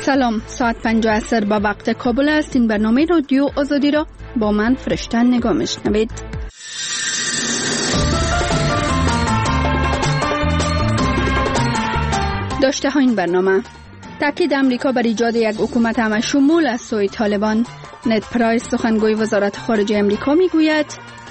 سلام، ساعت 5 عصر با وقت کابل است. این برنامه رادیو آزادی را با من فرشته نگاه میشنوید. داشته ها این برنامه: تاکید امریکا بر ایجاد یک حکومت همشمول از سوی طالبان. نت پرایس سخنگوی وزارت خارجه امریکا میگوید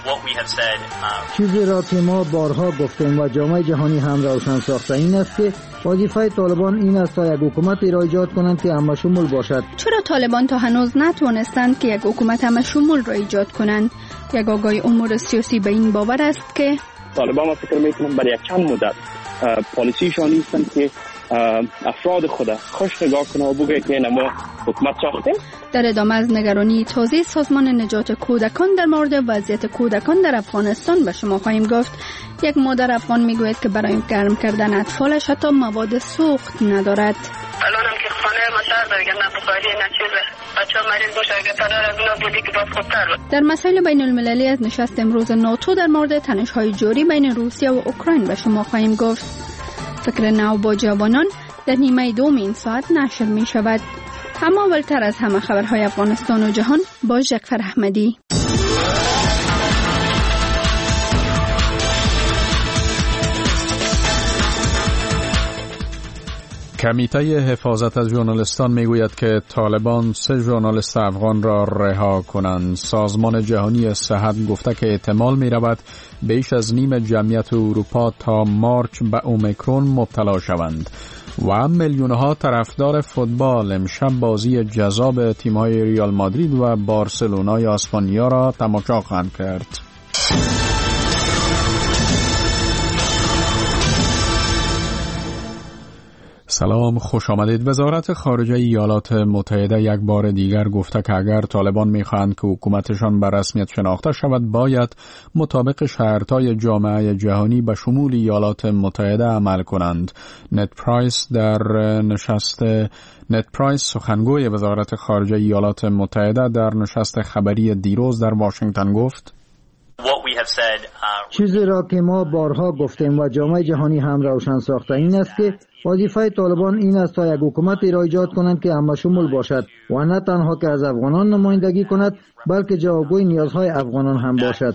چیزی را که ما بارها گفتیم و جامعه جهانی هم روشن ساخته این است که وظیفه طالبان این است تا یک حکومت را ایجاد کنند که همشمول باشد. چرا طالبان تا هنوز نتوانستند که یک حکومت همشمول را ایجاد کنند؟ یک آگاهی امور سیاسی به این باور است که طالبان ما فکر میکنم برای یک چند مدت پالیسیشان نیستند که افراد خود خوش نگاه کنه و بگه که ما حکومت ساختیم. در ادامه از نگرانی تازه سازمان نجات کودکان در مورد وضعیت کودکان در افغانستان به شما خواهیم گفت. یک مادر افغان میگوید که برای گرم کردن اطفالش حتی مواد سوخت ندارد. الانم که خانه ما سر درگه نه بخاری نه چیزه بچه مریض باشه اگه پدر از اونا بودی که باز خودتر بود. در مسائل بین المللی از نشست امروز ناتو در مورد تنش‌های جاری بین روسیه و اوکراین به شما خواهیم گفت. فکر نو با جوانان در نیمه دوم این ساعت نشر می شود. اما اولتر از همه خبرهای افغانستان و جهان با جعفر احمدی. کمیته حفاظت از ژورنالیستان میگوید که طالبان 3 ژورنالیست افغان را رها کنند. سازمان جهانی صحت گفته که احتمال می رود بیش از نیم جمعیت اروپا تا مارچ به اومیکرون مبتلا شوند. و میلیون‌ها طرفدار فوتبال امشب بازی جذاب تیم‌های ریال مادرید و بارسلونای اسپانیا را تماشا خواهند کرد. سلام، خوش آمدید. وزارت خارجه ایالات متحده یک بار دیگر گفته که اگر طالبان می‌خواهند که حکومتشان به رسمیت شناخته شود باید مطابق شرطهای جامعه جهانی به شمول ایالات متحده عمل کنند. نت پرایس سخنگوی وزارت خارجه ایالات متحده در نشست خبری دیروز در واشنگتن گفت چیزی را که ما بارها گفتیم و جامعه جهانی هم روشن ساخته این است که وظیفه طالبان این است تا یک حکومت را ایجاد کنند که همشمول باشد و نه تنها که از افغانان نمایندگی کند بلکه جوابگوی نیازهای افغانان هم باشد.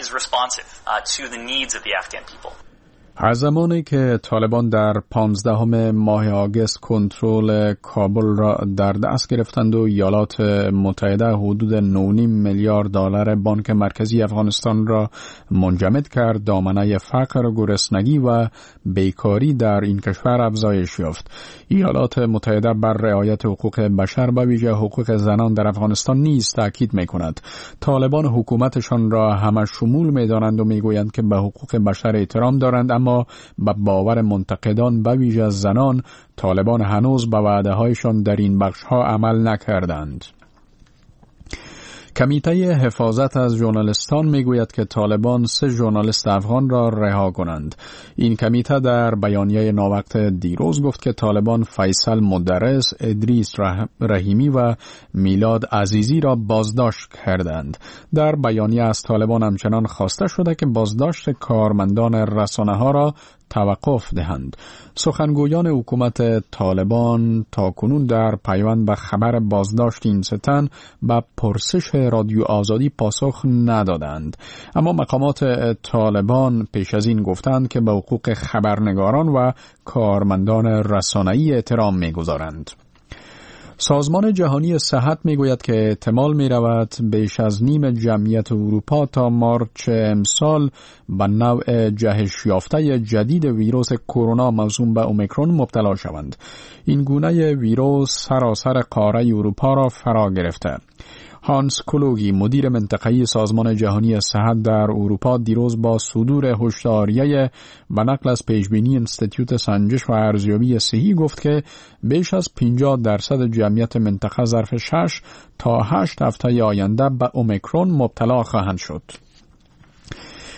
از زمانی که طالبان در 15 ماه آگوست کنترل کابل را در دست گرفتند و ایالات متحده حدود 9.5 میلیارد دلار بانک مرکزی افغانستان را منجمد کرد، دامنه فقر، گرسنگی و بیکاری در این کشور افزایش یافت. ایالات متحده بر رعایت حقوق بشر و ویژه حقوق زنان در افغانستان نیز تاکید می‌کند. طالبان حکومتشان را همه شمول می‌دانند و می‌گویند که به حقوق بشر احترام دارند، اما به باور منتقدان به ویژه زنان طالبان هنوز به وعده‌هایشان در این بخش‌ها عمل نکردند. کمیته حفاظت از ژورنالیستان میگوید که طالبان 3 ژورنالیست افغان را رها کنند. این کمیته در بیانیه ناوقت دیروز گفت که طالبان فیصل مدرس، ادریس رحیمی و میلاد عزیزی را بازداشت کردند. در بیانیه از طالبان همچنان خواسته شده که بازداشت کارمندان رسانه‌ها را توقف دهند. سخنگویان حکومت طالبان تاکنون در پیوند به خبر بازداشت این 3 تن به پرسش رادیو آزادی پاسخ ندادند. اما مقامات طالبان پیش از این گفتند که به حقوق خبرنگاران و کارمندان رسانه‌ای احترام می‌گذارند. سازمان جهانی صحت میگوید که احتمال میرود بیش از نیم جمعیت اروپا تا مارچ امسال به نوع جهش یافته جدید ویروس کرونا موسوم به اومیکرون مبتلا شوند. این گونه ویروس سراسر قاره اروپا را فرا گرفته. هانس کلوگی مدیر منطقه‌ای سازمان جهانی صحت در اروپا دیروز با صدور هشداریه به نقل از پیشبینی انستیتوت سنجش و ارزیابی صحی گفت که بیش از 50% جمعیت منطقه ظرف 6 تا 8 هفته آینده به اومیکرون مبتلا خواهند شد.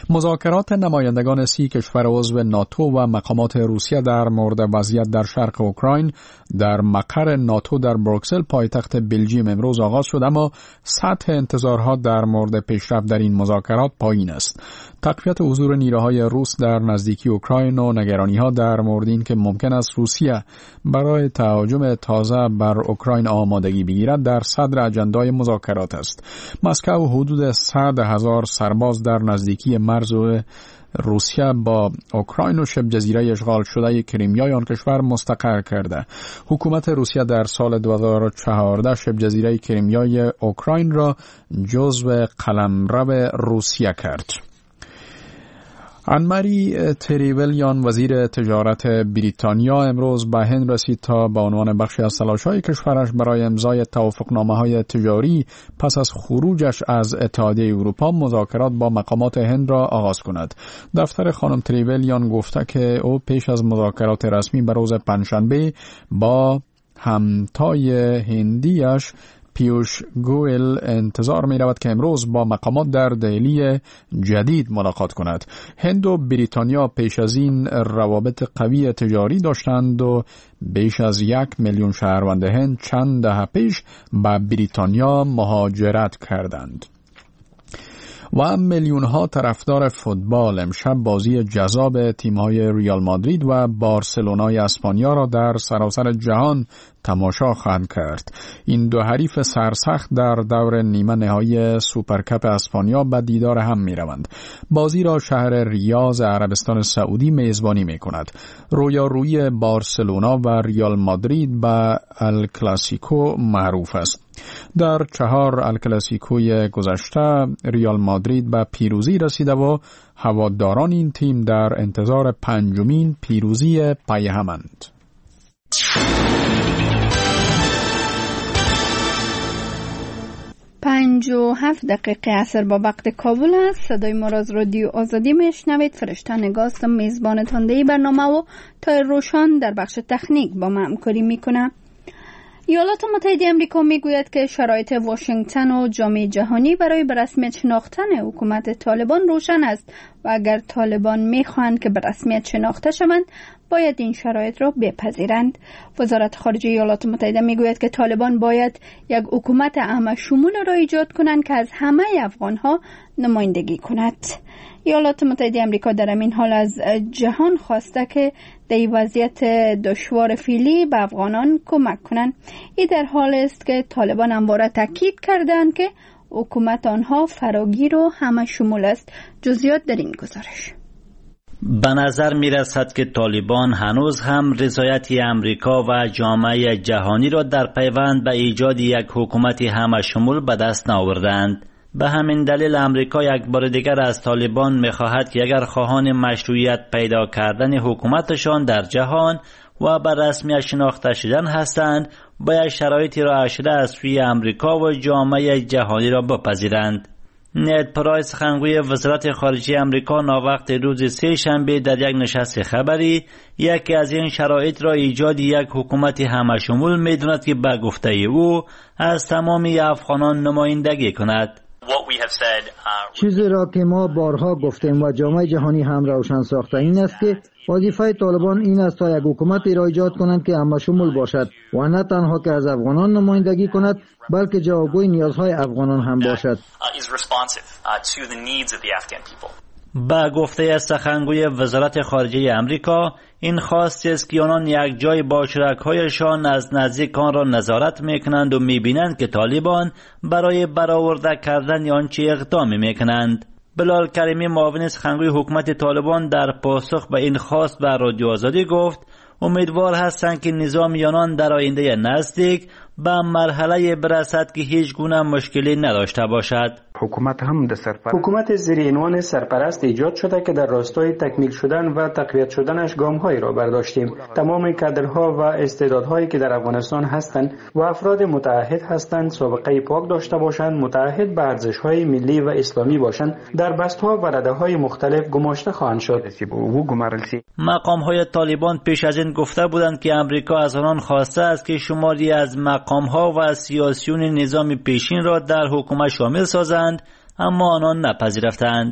مذاکرات نمایندگان 30 کشور عضو ناتو و مقامات روسیه در مورد وضعیت در شرق اوکراین در مقر ناتو در بروکسل پایتخت بلژیم امروز آغاز شد، اما سطح انتظارها در مورد پیشرفت در این مذاکرات پایین است. تقویت حضور نیروهای روس در نزدیکی اوکراین و نگرانی‌ها در مورد این که ممکن است روسیه برای تهاجم تازه بر اوکراین آمادگی بگیرد در صدر اجندای مذاکرات است. مسکو حدود 100,000 سرباز در نزدیکی مرز روسیه با اوکراین و شبه جزیره اشغال شده کریمیای آن کشور مستقر کرده. حکومت روسیه در سال 2014 شبه جزیره کریمیای اوکراین را جزو قلمرو روسیه کرد. آن-ماری تریولیان وزیر تجارت بریتانیا امروز به هند رسید تا به عنوان بخشی از تلاش‌های کشورش برای امضای توافقنامه‌های تجاری پس از خروجش از اتحادیه اروپا مذاکرات با مقامات هند را آغاز کند. دفتر خانم تریولیان گفته که او پیش از مذاکرات رسمی به روز پنجشنبه با همتای هندیش پیوش گوئل انتظار می رود که امروز با مقامات در دهلی جدید ملاقات کند. هند و بریتانیا پیش از این روابط قوی تجاری داشتند و بیش از 1 میلیون شهروند هند چند دهه پیش به بریتانیا مهاجرت کردند. و میلیون‌ها طرفدار فوتبال امشب بازی جذاب تیم‌های ریال مادرید و بارسلونای اسپانیا را در سراسر جهان تماشا خواهند کرد. این دو حریف سرسخت در دور نیمه نهایی سوپرکاپ اسپانیا به دیدار هم می‌روند. بازی را شهر ریاض عربستان سعودی میزبانی می‌کند. رویارویی بارسلونا و ریال مادرید به الکلاسیکو معروف است. در 4 الکلاسیکوی گذشته ریال مادرید به پیروزی رسیده و هواداران این تیم در انتظار 5مین پیروزی پی همند. 5:07 عصر با وقت کابل است. صدای ما را از رادیو آزادی میشنوید. فرشته نگاستم میزبان تندهی برنامه و تا روشان در بخش تکنیک با ما همکاری میکنه. ایالات متحده آمریکا میگوید که شرایط واشنگتن و جامعه جهانی برای به رسمیت شناختن حکومت طالبان روشن است و اگر طالبان میخواهند که به رسمیت شناخته شوند باید این شرایط را بپذیرند. وزارت خارجه ایالات متحده میگوید که طالبان باید یک حکومت همه شمول را ایجاد کنند که از همه افغانها نمایندگی کند. ایالات متحده آمریکا در این حال از جهان خواسته که در وضعیت دشوار فعلی به افغانان کمک کنند. این در حال است که طالبان همواره تاکید کردند که حکومت آنها فراگیر و همه شمول است. جزئیات در این گزارش. به نظر می رسد که طالبان هنوز هم رضایت امریکا و جامعه جهانی را در پیوند به ایجاد یک حکومت همه شمول به دست نآوردند. به همین دلیل امریکا یک بار دیگر از طالبان می خواهد که اگر خواهان مشروعیت پیدا کردن حکومتشان در جهان و به رسمیت شناخته شدن هستند باید شرایطی را اشده از سوی امریکا و جامعه جهانی را بپذیرند. نید پرایس سخنگوی وزارت خارجه امریکا ناوقت روز سه‌شنبه در یک نشست خبری یکی از این شرایط را ایجاد یک حکومت همه شمول می‌داند که به گفته او از تمام افغانان نمایندگی کند. چیزی را که ما بارها گفتیم و جامعه جهانی هم روشن ساخته این است که وظیفه طالبان این است تا یک حکومت را ایجاد کنند که همه شمول باشد و نه تنها که از افغانان نمایندگی کند بلکه جوابگوی نیازهای افغانان هم باشد. با گفته سخنگوی وزارت خارجه امریکا این خواست است که آنان یک جای با شرکایشان از نزدیک آن را نظارت میکنند و میبینند که طالبان برای برآورده کردن آنچه اقدام میکنند. بلال کریمی معاون سخنگوی حکومت طالبان در پاسخ به این خواست به رادیو آزادی گفت امیدوار هستند که نظام آنان در آینده نزدیک به مرحله برسد که هیچ گونه مشکلی نداشته باشد. حکومت زیر عنوان سرپرست ایجاد شده که در راستای تکمیل شدن و تقویت شدنش گام‌هایی را برداشتیم. تمام کادرها و استعدادهایی که در افغانستان هستند و افراد متعهد هستند سابقه پاک داشته باشند، متعهد به ارزش‌های ملی و اسلامی باشند، در بست‌ها و رده‌های مختلف گماشته خواهند شد. مقام‌های طالبان پیش از این گفته بودند که امریکا از آنان خواسته است که شماری از مقام‌ها و سیاسیون نظام پیشین را در حکومت شامل سازند، اما آنان نپذیرفتند.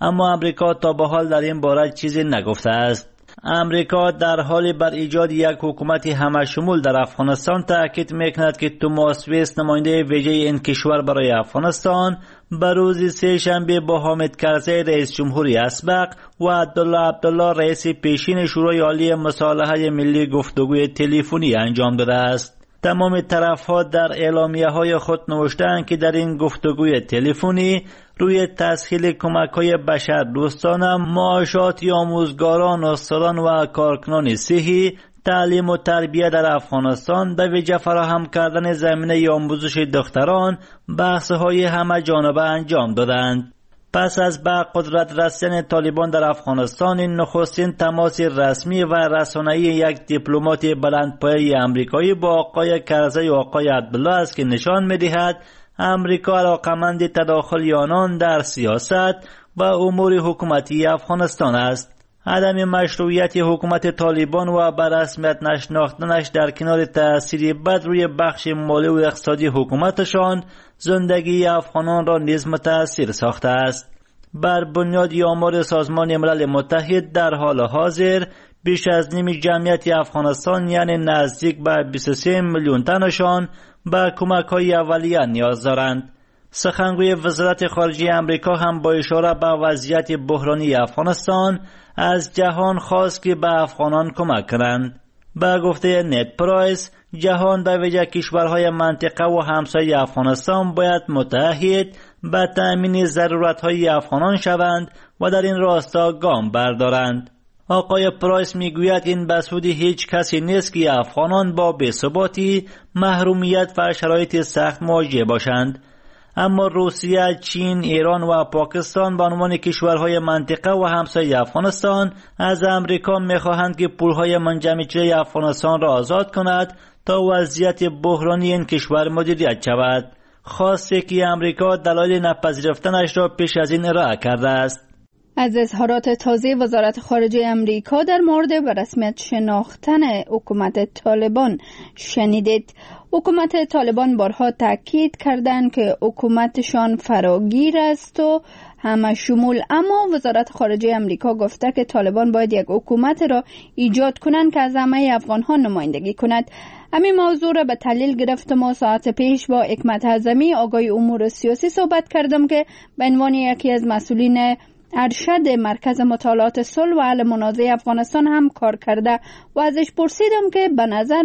اما امریکا تا به حال در این باره چیزی نگفته است. امریکا در حال بر ایجاد یک حکومت همشمول در افغانستان تاکید میکند که توماس ویس، نماینده ویژه این کشور برای افغانستان، به روز سه شنبه با حامد کرزی رئیس جمهوری اسبق و عبدالله رئیس پیشین شورای عالی مصالحه ملی گفتگوی تلفنی انجام داده است. تمام طرف‌ها در اعلامیه‌های خود نوشتند که در این گفتگوی تلفنی روی تسهیل کمک‌های بشردوستانه، معاشات آموزگاران، استادان و کارکنان صحی، تعلیم و تربیت در افغانستان، به ویژه فراهم کردن زمینه آموزش دختران، بحث‌های همه جانبه انجام دادند. پس از به قدرت رسیدن طالبان در افغانستان، این نخستین تماس رسمی و رسانه‌ای یک دیپلمات بلندپایه امریکایی با آقای کرزی و آقای عبدالله است که نشان می‌دهد امریکا علاقمند تداخل آنان در سیاست و امور حکومتی افغانستان است. عدم مشروعیت حکومت طالبان و به رسمیت نشناختنش در کنار تأثیر بد روی بخش مالی و اقتصادی حکومتشان، زندگی افغانان را نیز متأثر ساخته است. بر بنیاد آمار سازمان ملل متحد در حال حاضر بیش از نیم جمعیت افغانستان، یعنی نزدیک به 23 میلیون تنشان، به کمک‌های اولیه نیاز دارند. سخنگوی وزارت خارجه امریکا هم با اشاره به وضعیت بحرانی افغانستان از جهان خواست که به افغانان کمک کنند. به گفته نت پرایس، جهان به ویژه کشورهای منطقه و همسایه افغانستان باید متحد به تأمین ضرورت‌های افغانان شوند و در این راستا گام بردارند. آقای پرایس میگوید این به سود هیچ کسی نیست که افغانان با بی‌ثباتی، محرومیت و شرایط سخت مواجه باشند. اما روسیه، چین، ایران و پاکستان به عنوان کشورهای منطقه و همسایه افغانستان از امریکا می‌خواهند که پولهای منجمد افغانستان را آزاد کند تا وضعیت بحرانی این کشور مدیریت شود. خواسته که امریکا دلایل نپذیرفتنش را پیش از این ارائه کرده است. از اظهارات تازه وزارت خارجه امریکا در مورد به رسمیت شناختن حکومت طالبان شنیدید. حکومت طالبان بارها تاکید کردند که حکومتشان فراگیر است و همه شمول، اما وزارت خارجه امریکا گفته که طالبان باید یک حکومت را ایجاد کنند که از همه افغان‌ها نمایندگی کند. همین موضوع را به دلیل گرفتم و ساعت پیش با حکمت اعظمی آقای امور سیاسی صحبت کردم که به عنوان یکی از مسئولین ارشد مرکز مطالعات صلح و حل منازعه افغانستان هم کار کرده و ازش پرسیدم که به نظر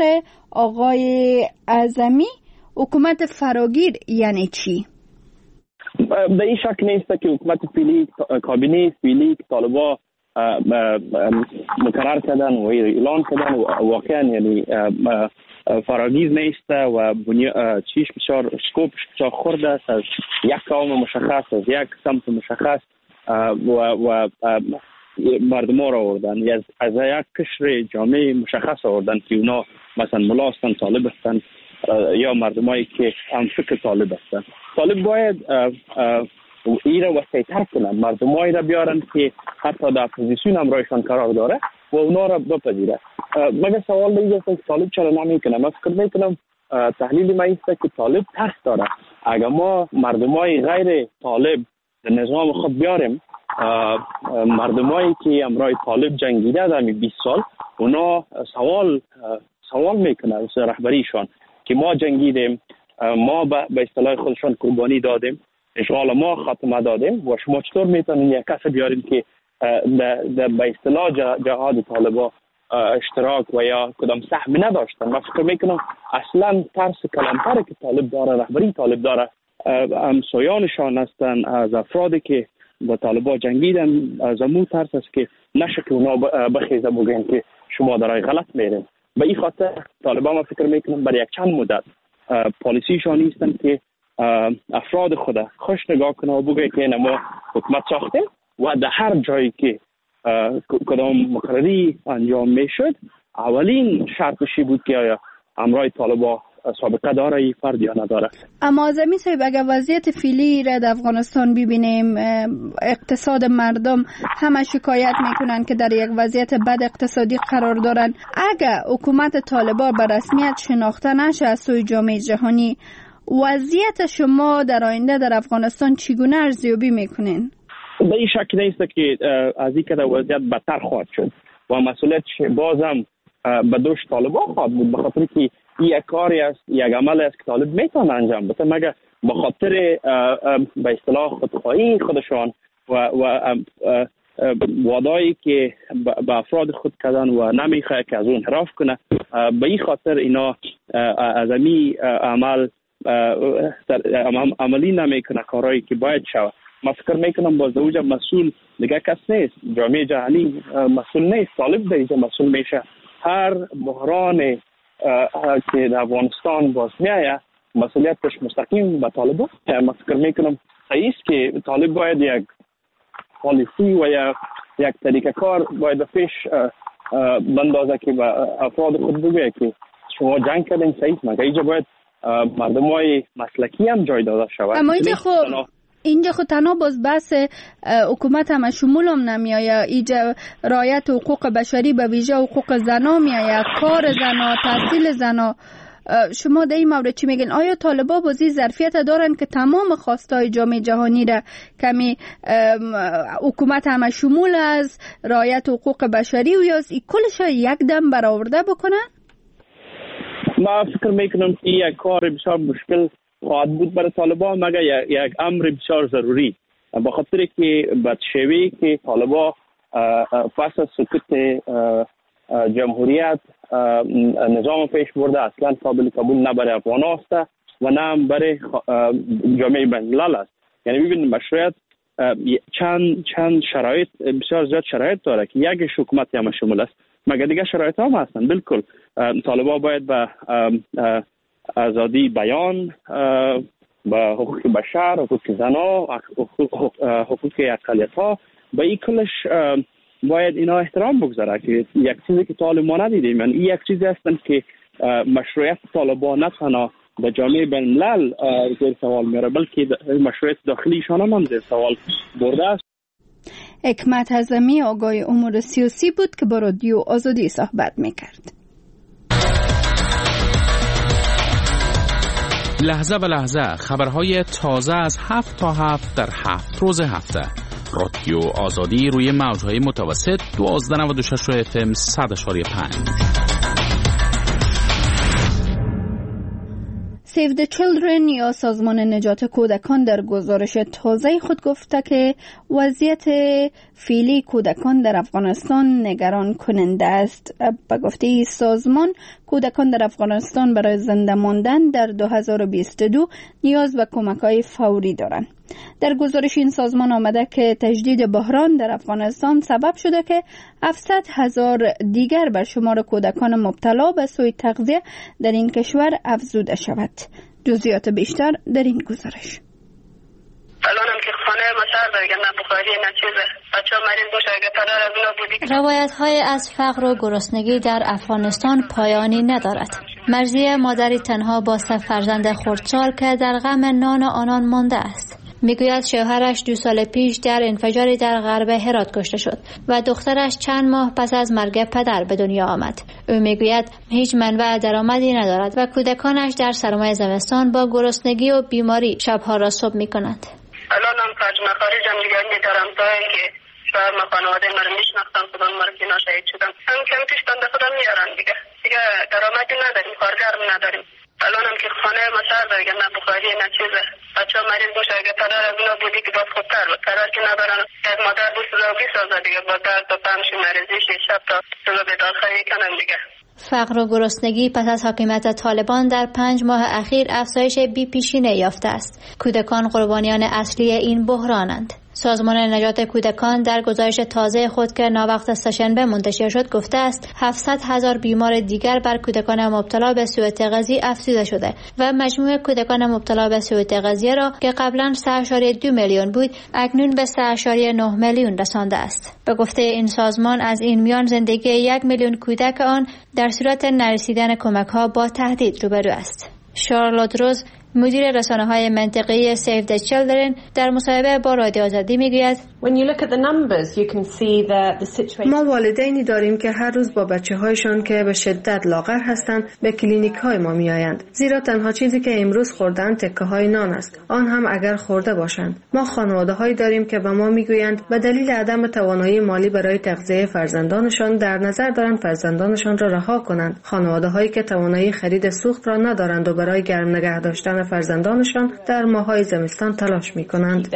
آقای اعظمی حکومت فراگیر یعنی چی؟ به این شک نیست که حکومت فعلی، کابینه فعلی که طالبان مقرر کردن و اعلان کردن واقعا یعنی فراگیر نیست و چیش بسیار سکوپش بسیار خورده است، از یک قوم مشخص، از یک سمت مشخص و مردم را آوردن، از یک قشر جامعه مشخص آوردن که اونا مثلا ملا هستن، طالب هستن یا مردمایی که هم فکر طالب هستن. طالب باید این را وسیع‌تر کنن، مردمایی را بیارن که حتی در اپوزیسیون هم رایشان قرار داره و اونا را بپذیره. مگه سوال دیگه است که طالب چرا نمیکنه؟ من فکر میکنم تحلیل ما است که طالب ترس داره. اگر ما مردمای غیر طالب نظام خود بیاریم، مردمایی که امرای طالب جنگیده در 20 سال، اونا سوال میکنه از رهبریشان که ما جنگیدیم، ما به اصطلاح خودشان قربانی دادیم، اشغال ما خاتمه دادیم و شما چطور میتونین یک کس بیارین که به اصطلاح جهاد طالبا اشتراک و یا کدام سهم نداشتن؟ من فکر میکنم اصلا ترس کلانتره که طالب داره، رهبری طالب داره، همسایانشان هستن، از افرادی که با طالبان جنگیدن، از امو ترس است که نشه که اونا بخیزه بگن که شما دارای غلط میرین. به این خاطر طالبان ما فکر میکنم برای یک چند مدت پالیسیشان نیستن که افراد خود خوش نگاه کنه و بگه که ما حکومت ساختیم و در هر جایی که کدام مقرری انجام میشد اولین شرطشی بود که آیا امرای طالبان سابقه داره ای فرد یا نداره. اما اعظمی صاحب، اگر وضعیت فعلی را در افغانستان ببینیم، اقتصاد مردم همه شکایت میکنن که در یک وضعیت بد اقتصادی قرار دارن. اگر حکومت طالبان به رسمیت شناخته نشه از سوی جامعه جهانی، وضعیت شما در آینده در افغانستان چگونه ارزیابی میکنین؟ به این شک نیست که از این که وضعیت بدتر خواهد شد و مسئولیت بازم به دوش طالبان خواهد بود، به خاطر که این یک کاری است، یک عمل است که طالب میتونه انجام بده، مگر به خاطر به اصطلاح خودخواهی خودشان و وعده‌ای که به افراد خود کردن و نمیخواد که از اون انحراف کنه، به این خاطر اینا از این عمل عملی نمیکنه کارهایی که باید شود. من فکر میکنم باز اوجا مسئول دیگه کس نیست، جامعه جهانی مسئول نیست، طالب دیگه مسئول میشه. هر بحران که در افغانستان باز میایه مسئولیتش مستقیم به طالب است. من فکر میکنم صحیح است که طالب باید یک پالیسی و یک طریقه کار باید پیش بندازه که به افراد خود بگه که شما جنگ کردین صحیح، مگر اینجا باید مردمای مسلکی هم جای داده شود. اما اینجا خود تنها باز بحث حکومت هم شمول هم نمیایه، اینجا رعایت حقوق بشری به ویژه حقوق زنا میایه، کار زنا، تحصیل زنا. شما در این مورد چی میگین؟ آیا طالبان بازی ظرفیت دارن که تمام خواستای جامعه جهانی را کمی حکومت همه شمول از رعایت حقوق بشری و یا کلش یک دم برآورده بکنن؟ ما فکر میکنم که یک کار بسیار مشکل خواهد بود برای طالبان، مگر یک امر بسیار ضروری، به خاطر که بدشویی که طالبان پس از سقوط جمهوریت نظام پیش برده اصلا قابل قبول نه برای افغان است و نه برای جامعه بین‌الملل است. یعنی ببینید مشروعیت چند شرایط بسیار زیاد شرایط داره که یکیش حکومت هم شمول است، مگر دیگه شرایط هم هستن. بالکل طالبان باید به آزادی بیان، به حقوق بشر، حقوق زنا، حقوق اقلیت‌ها، به این کلش باید اینا احترام بگذاره که یک چیزی که طالبان ندیدیم. یعنی یک چیزی هستن که مشروعیت طالبان نه تنها به جامعه بین‌الملل زیر سوال میاره، بلکه مشروعیت داخلیشان هم زیر سوال برده است. حکمت حزمی آگاه امور سیاسی بود که با رادیو آزادی صحبت میکرد. لحظه به لحظه خبرهای تازه از 7 تا 7 در 7 روز هفته. رادیو آزادی روی موجهای متوسط 1296 FM 100.5. Save the Children یا سازمان نجات کودکان در گزارش تازه خود گفته که وضعیت فعلی کودکان در افغانستان نگران کننده است. به گفته سازمان کودکان در افغانستان برای زنده ماندن در 2022 نیاز به کمک‌های فوری دارند. در گزارش این سازمان آمده که تجدید بحران در افغانستان سبب شده که 700,000 دیگر بر شمار کودکان مبتلا به سوء تغذیه در این کشور افزوده شود. جزئیات بیشتر در این گزارش. الانم که خانه ما سر داره، نه بخاری نه چیزه، بچه‌ها مریض باشه اگه پدر از اونا بودی. روایت‌های از فقر و گرسنگی در افغانستان پایانی ندارد. مرضیه مادری تنها با 3 فرزند خردسال که در غم نان آنان مانده است. میگوید شوهرش 2 سال پیش در انفجاری در غرب هرات کشته شد و دخترش چند ماه پس از مرگ پدر به دنیا آمد. او میگوید هیچ منبع درآمدی ندارد و کودکانش در سرمای زمستان با گرسنگی و بیماری شبها را صبح میکنند. الان هم ترجمه خارج هم دیگه میدارم تا اینکه شوهر ما خانواده من میشناختن، خودم مرگی ناشهید شدم، هم کم پیش بنده خودم میارن دیگه درآمدی نداریم، کارگر نداریم. الان هم که خانه ما سر داره، نه بخاری نه چیزه، بچه‌ها مریض باشه اگه پدر از اونا بودی که باز خودتر بود، پدر که ندارن، یک مادر بود 20 سال دیگه با درد و بمشی مریضیش شب تا صبح بیدار خیلی کنن دیگه. فقر و گرسنگی پس از حاکمیت طالبان در 5 ماه اخیر افزایش بی‌پیشینه یافته است. کودکان قربانیان اصلی این بحرانند. سازمان نجات کودکان در گزارش تازه خود که ناوقت سه‌شنبه منتشر شد گفته است 700,000 بیمار دیگر بر کودکان مبتلا به سوء تغذیه افزوده شده و مجموع کودکان مبتلا به سوء تغذیه را که قبلا 3.2 میلیون بود اکنون به 3.9 میلیون رسانده است. به گفته این سازمان از این میان زندگی 1 میلیون کودک آن در صورت نرسیدن کمک‌ها با تهدید روبرو است. شارلوت روز مدیر رسانه‌های منطقه‌ای Save the Children در مصاحبه با رادیو آزادی میگوید ما والدینی داریم که هر روز با بچه‌هایشان که به شدت لاغر هستند به کلینیک‌های ما می‌آیند، زیرا تنها چیزی که امروز خوردند تکه‌های نان است، آن هم اگر خورده باشند. ما خانواده‌هایی داریم که به ما می‌گویند به دلیل عدم توانایی مالی برای تغذیه فرزندانشان در نظر دارند فرزندانشان را رها کنند. خانواده‌هایی که توانایی خرید سوخت را ندارند و برای گرم نگه داشتن فرزندانشان در ماه‌های زمستان تلاش می‌کنند.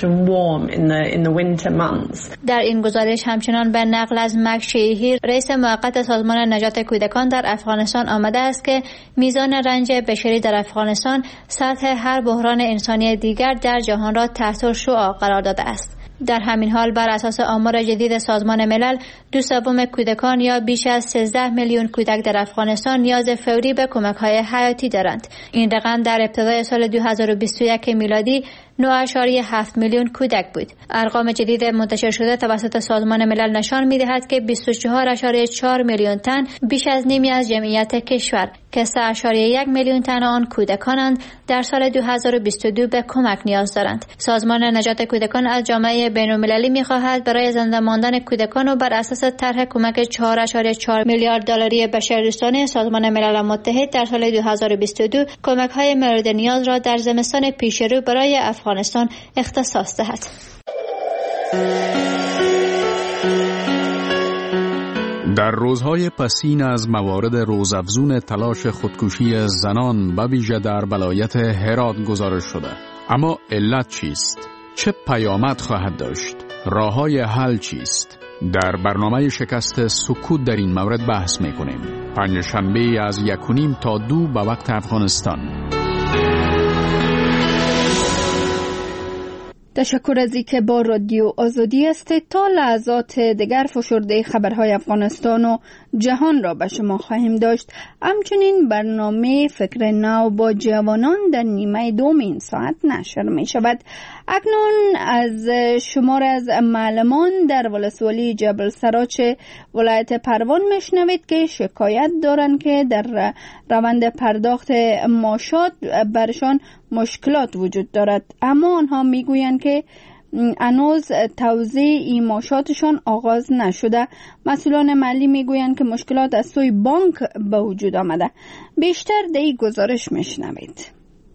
در این گزارش همچنان به نقل از مک شیهیر، رئیس موقت سازمان نجات کودکان در افغانستان آمده است که میزان رنج بشری در افغانستان سطح هر بحران انسانی دیگر در جهان را تحت شعاع قرار داده است. در همین حال بر اساس آمار جدید سازمان ملل 2/3 کودکان یا بیش از 13 میلیون کودک در افغانستان نیاز فوری به کمک‌های حیاتی دارند. این رقم در ابتدای سال 2021 میلادی 9.7 میلیون کودک بود. ارقام جدید منتشر شده توسط سازمان ملل نشان می‌دهد که 24.4 میلیون تن، بیش از نیمی از جمعیت کشور که 3.1 میلیون تن آن کودکانند، در سال 2022 به کمک نیاز دارند. سازمان نجات کودکان از جامعه بین‌المللی می‌خواهد برای زنده ماندن کودکان و بر اساس طرح کمک 4.4 میلیارد دلاری بشردوستانه سازمان ملل متحد در سال 2022 کمک‌های مورد نیاز را در زمستان پیشرو برای افغانستان اختصاص دهد. در روزهای پسین از موارد روزافزون تلاش خودکشی زنان به ویژه در ولایت هرات گزارش شده. اما علت چیست؟ چه پیامد خواهد داشت؟ راه‌های حل چیست؟ در برنامه شکست سکوت در این مورد بحث می‌کنیم. پنجشنبه از 1:30 تا 2 به وقت افغانستان. تشکر از اینکه با رادیو آزادی هستید. تا لحظات دیگر فشرده خبرهای افغانستان و جهان را به شما خواهیم داشت. همچنین برنامه فکر نو با جوانان در نیمه دوم این ساعت نشر می شود. اکنون از شمار از معلمان در ولسوالی جبل سراج ولایت پروان میشنوید که شکایت دارند که در روند پرداخت معاشات برشان مشکلات وجود دارد، اما آنها میگویند که هنوز توزیع این معاشاتشان آغاز نشده. مسئولان محلی میگویند که مشکلات از سوی بانک به وجود آمده. بیشتر در این گزارش میشنوید.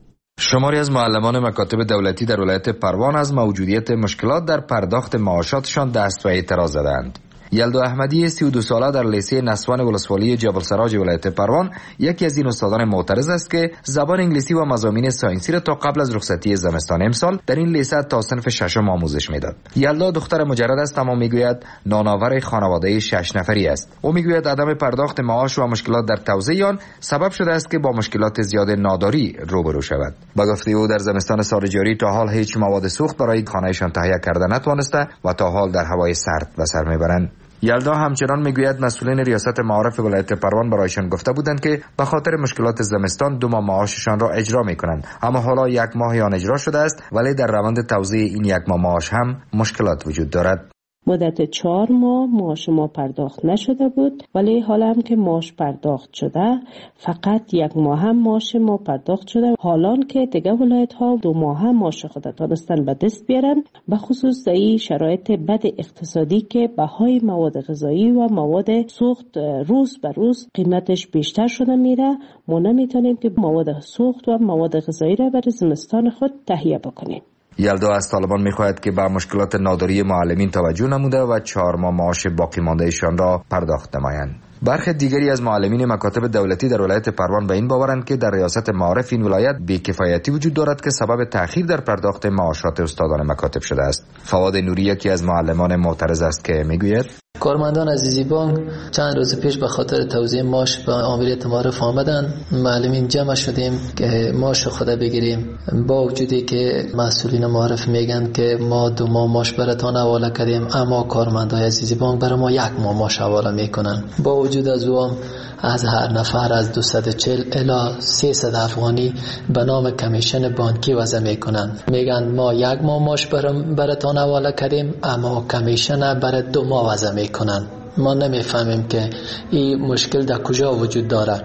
شماری از معلمان مکاتب دولتی در ولایت پروان از موجودیت مشکلات در پرداخت معاشاتشان دست به اعتراض زدند. یلدا احمدی 32 ساله در لیسه نسوان ولسوالی جبل سراج ولایت پروان یکی از این استادان معترض است که زبان انگلیسی و مضامین ساینسی را تا قبل از رخصتی زمستان امسال در این لیسه تا صنف ششم آموزش میداد. یلدا دختر مجرد است اما میگوید نانآور خانواده 6 نفری است. او میگوید عدم پرداخت معاش و مشکلات در توزیع آن سبب شده است که با مشکلات زیاد ناداری روبرو شود. با گفته او در زمستان سال جاری تا حال هیچ مواد سوخت برای خانه‌شان تهیه کرده نتوانسته و تا حال در هوای سرد به سر میبرند. یلدا همچنان میگوید مسئولین ریاست معارف ولایت پروان برایشان گفته بودند که به خاطر مشکلات زمستان 2 ماه معاششان را اجرا میکنند، اما حالا 1 ماه آن اجرا شده است ولی در روند توزیع این 1 ماه معاش هم مشکلات وجود دارد. مدت 4 ماه معاش ما پرداخت نشده بود، ولی حالا هم که معاش پرداخت شده فقط 1 ماه هم معاش ما پرداخت شده. حالان که دیگه ولایت ها 2 ماه هم معاش خود تانستن به دست بیارن، به خصوص در این شرایط بد اقتصادی که بهای مواد غذایی و مواد سوخت روز به روز قیمتش بیشتر شده میره، ما نمیتونیم که مواد سوخت و مواد غذایی را برای زمستان خود تهیه بکنیم. یلدا از طالبان می‌خواهد که به مشکلات ناداری معلمین توجه نموده و 4 ماه معاش باقی مانده ایشان را پرداخت نمایند. برخی دیگری از معلمین مکاتب دولتی در ولایت پروان به این باورند که در ریاست معارف این ولایت بی‌کفایتی وجود دارد که سبب تأخیر در پرداخت معاشات استادان مکاتب شده است. فواد نوری یکی از معلمان معترض است که میگوید کارمندان عزیزی بانک چند روز پیش به خاطر توزیع معاش به عملیات معارف آمدن. معلمین جمع شدیم که معاش خود بگیریم، با وجودی که مسئولین معارف میگن که ما 2 ماه معاش براتون حواله کردیم، اما کارمندان عزیزی بانک برای ما 1 ماه معاش حواله میکنن. با وجود از او از هر نفر از 240 الی 300 افغانی به نام کمیشن بانکی وضع میکنن. میگن ما 1 ماه معاش براتون حواله کردیم، اما کمیشن برای 2 ماه وضع میکنن. ما نمیفهمیم که این مشکل در کجا وجود داره.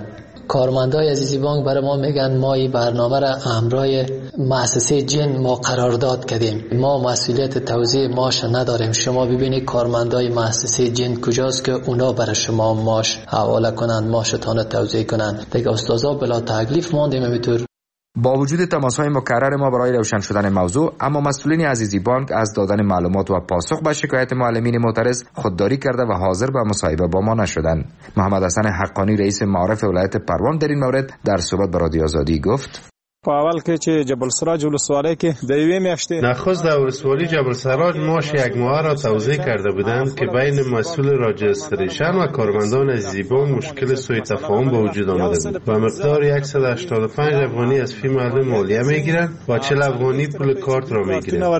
کارمندای عزیزی بانک برای ما میگن ما این برنامه را همراه مؤسسه جن ما قرارداد کردیم، ما مسئولیت توزیع ماش نداریم. شما ببینید کارمندای مؤسسه جن کجاست که اونا برای شما ماش حواله کنند، ماشتان توزیع کنند. دیگه استادا بلا تکلیف ماندیم همینطور. با وجود تماس‌های مکرر ما برای روشن شدن موضوع، اما مسئولین عزیزی بانک از دادن معلومات و پاسخ به شکایت معلمین معترض خودداری کرده و حاضر به مصاحبه با ما نشدند. محمد حسن حقانی رئیس معارف ولایت پروان در این مورد در صحبت با رادیو آزادی گفت: په اول کې چې جبل سراج ولسوالۍ کې د یوې میاشتې نخست در ولسوالی جبل سراج ماش یک ماه را توزیع کرده بودند که بین مسئول راجستریشن و کارمندان عزیزی بانک مشکل سوء تفاهم به وجود آمده بود و مقدار 185 افغانی از فی مردم مالیه میگیرند و 40 افغانی پول کارت را میگیرند.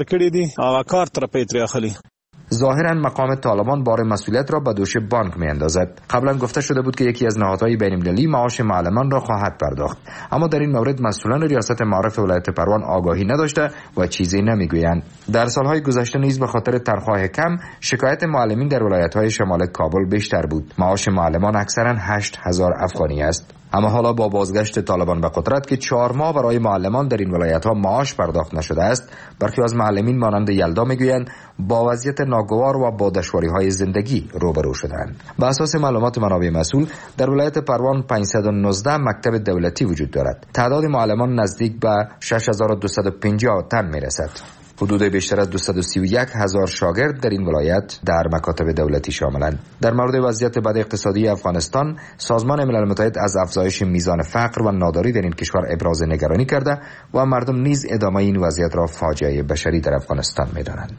ظاهراً مقام طالبان بار مسئولیت را به دوش بانک میاندازد. قبلا گفته شده بود که یکی از نهادهای بین‌المللی معاش معلمان را خواهد پرداخت، اما در این مورد مسئولان ریاست معارف ولایت پروان آگاهی نداشته و چیزی نمیگویند. در سالهای گذشته نیز به خاطر تنخواه کم شکایت معلمین در ولایت‌های شمال کابل بیشتر بود. معاش معلمان اکثراً 8000 افغانی است. اما حالا با بازگشت طالبان به قدرت که 4 ماه برای معلمان در این ولایت‌ها معاش پرداخت نشده است، برخی از معلمین مانند یلدا میگویند با وضعیت ناگوار و با دشواری‌های زندگی روبرو شدند. به اساس معلومات منابع مسئول، در ولایت پروان 519 مکتب دولتی وجود دارد. تعداد معلمان نزدیک به 6250 تن میرسد. حدود بیشتر از 231,000 شاگرد در این ولایت در مکاتب دولتی شاملند. در مورد وضعیت بد اقتصادی افغانستان، سازمان ملل متحد از افزایش میزان فقر و ناداری در این کشور ابراز نگرانی کرده و مردم نیز ادامه این وضعیت را فاجعه بشری در افغانستان می‌دانند.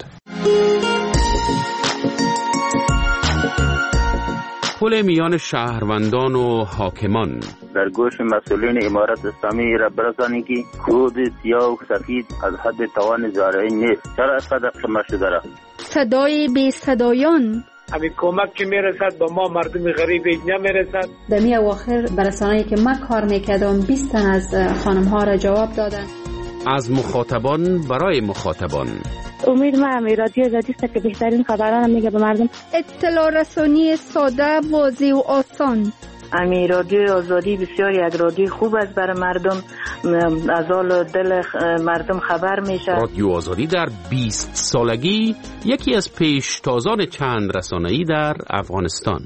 پل میان شهروندان و حاکمان در گوش مسئولین امارت اسلامی را برسانی که خود سیاه و سفید از حد توان زارعی نیست. چرا اینقدر شما شده را؟ صدای بی صدایان همین کمک که میرسد با ما مردم غریب نمیرسد. در می اواخر برسانه‌ای که من کار میکردم 20 تن از خانم ها را جواب دادن. از مخاطبان برای مخاطبان. امید من رادیو آزادی است که بهترین خبران میگه به مردم. اطلاع رسانی ساده، واضح و آسان. امی رادیو آزادی بسیار یک رادیو خوب است برای مردم، از حال دل مردم خبر میشه. رادیو آزادی در 20 سالگی یکی از پیشتازان چند رسانه‌ای در افغانستان.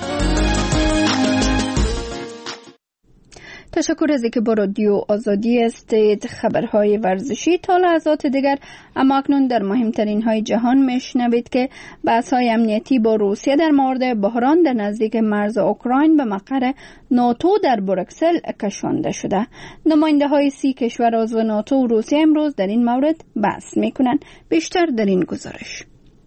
تشکر از اینکه با رادیو آزادی هستید. خبرهای ورزشی تا لحظات دیگر، اما اکنون در مهمترین های جهان میشنوید که بحث‌های امنیتی با روسیه در مورد بحران در نزدیک مرز اوکراین به مقر ناتو در بروکسل کشانده شده. نماینده های 30 کشور عضو ناتو و روسیه امروز در این مورد بحث میکنند. بیشتر در این گزارش.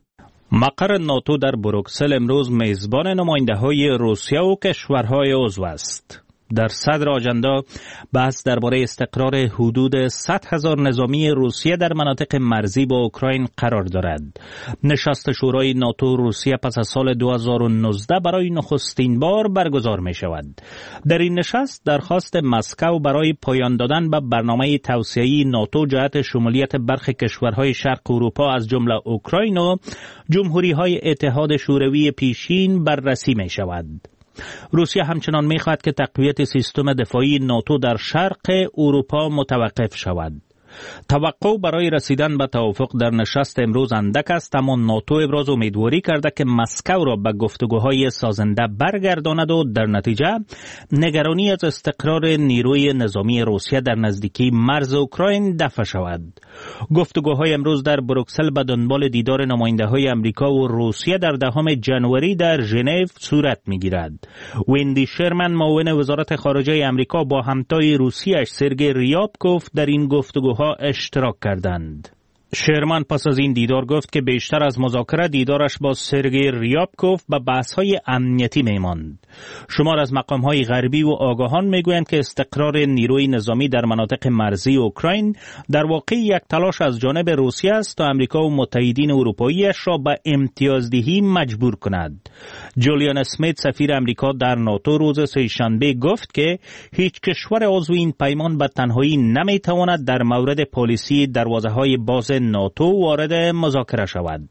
مقر ناتو در بروکسل امروز میزبان نماینده های روسیه و کشورهای عضو است. در صدر آژاندا بحث درباره استقرار حدود 100,000 نظامی روسیه در مناطق مرزی با اوکراین قرار دارد. نشست شورای ناتو روسیه پس از سال 2019 برای نخستین بار برگزار می شود. در این نشست درخواست مسکو برای پایان دادن به برنامه توسعه‌ای ناتو جهت شمولیت برخی کشورهای شرق اروپا از جمله اوکراین و جمهوری‌های اتحاد شوروی پیشین بررسی می شود. روسیه همچنان می‌خواهد که تقویت سیستم دفاعی ناتو در شرق اروپا متوقف شود. توقع برای رسیدن به توافق در نشست امروز اندک است، اما ناتو ابراز امیدواری کرده که مسکو را به گفتگوهای سازنده برگرداند و در نتیجه نگرانی از استقرار نیروی نظامی روسیه در نزدیکی مرز اوکراین دفع شود. گفتگوهای امروز در بروکسل به دنبال دیدار نماینده‌های امریکا و روسیه در 10 ژانویه در ژنو صورت می‌گیرد. ویندی شرمن معاون وزارت خارجه امریکا با همتای روسیه‌اش سرگئی ریابکوف در این گفتگوها اشتراک کردند. شرمن پس از این دیدار گفت که بیشتر از مذاکره دیدارش با سرگئی ریابکوف به بحث‌های امنیتی می‌ماند. شمار از مقام‌های غربی و آگاهان می‌گویند که استقرار نیروی نظامی در مناطق مرزی اوکراین در واقع یک تلاش از جانب روسیه است تا امریکا و متحدین اروپایی‌اش را به امتیازدهی مجبور کند. جولیان اسمیت سفیر امریکا در ناتو روز سه‌شنبه گفت که هیچ کشور عضو این پیمان به تنهایی نمی‌تواند در مورد پالیسی دروازه‌های باز ناتو وارد مذاکره شود.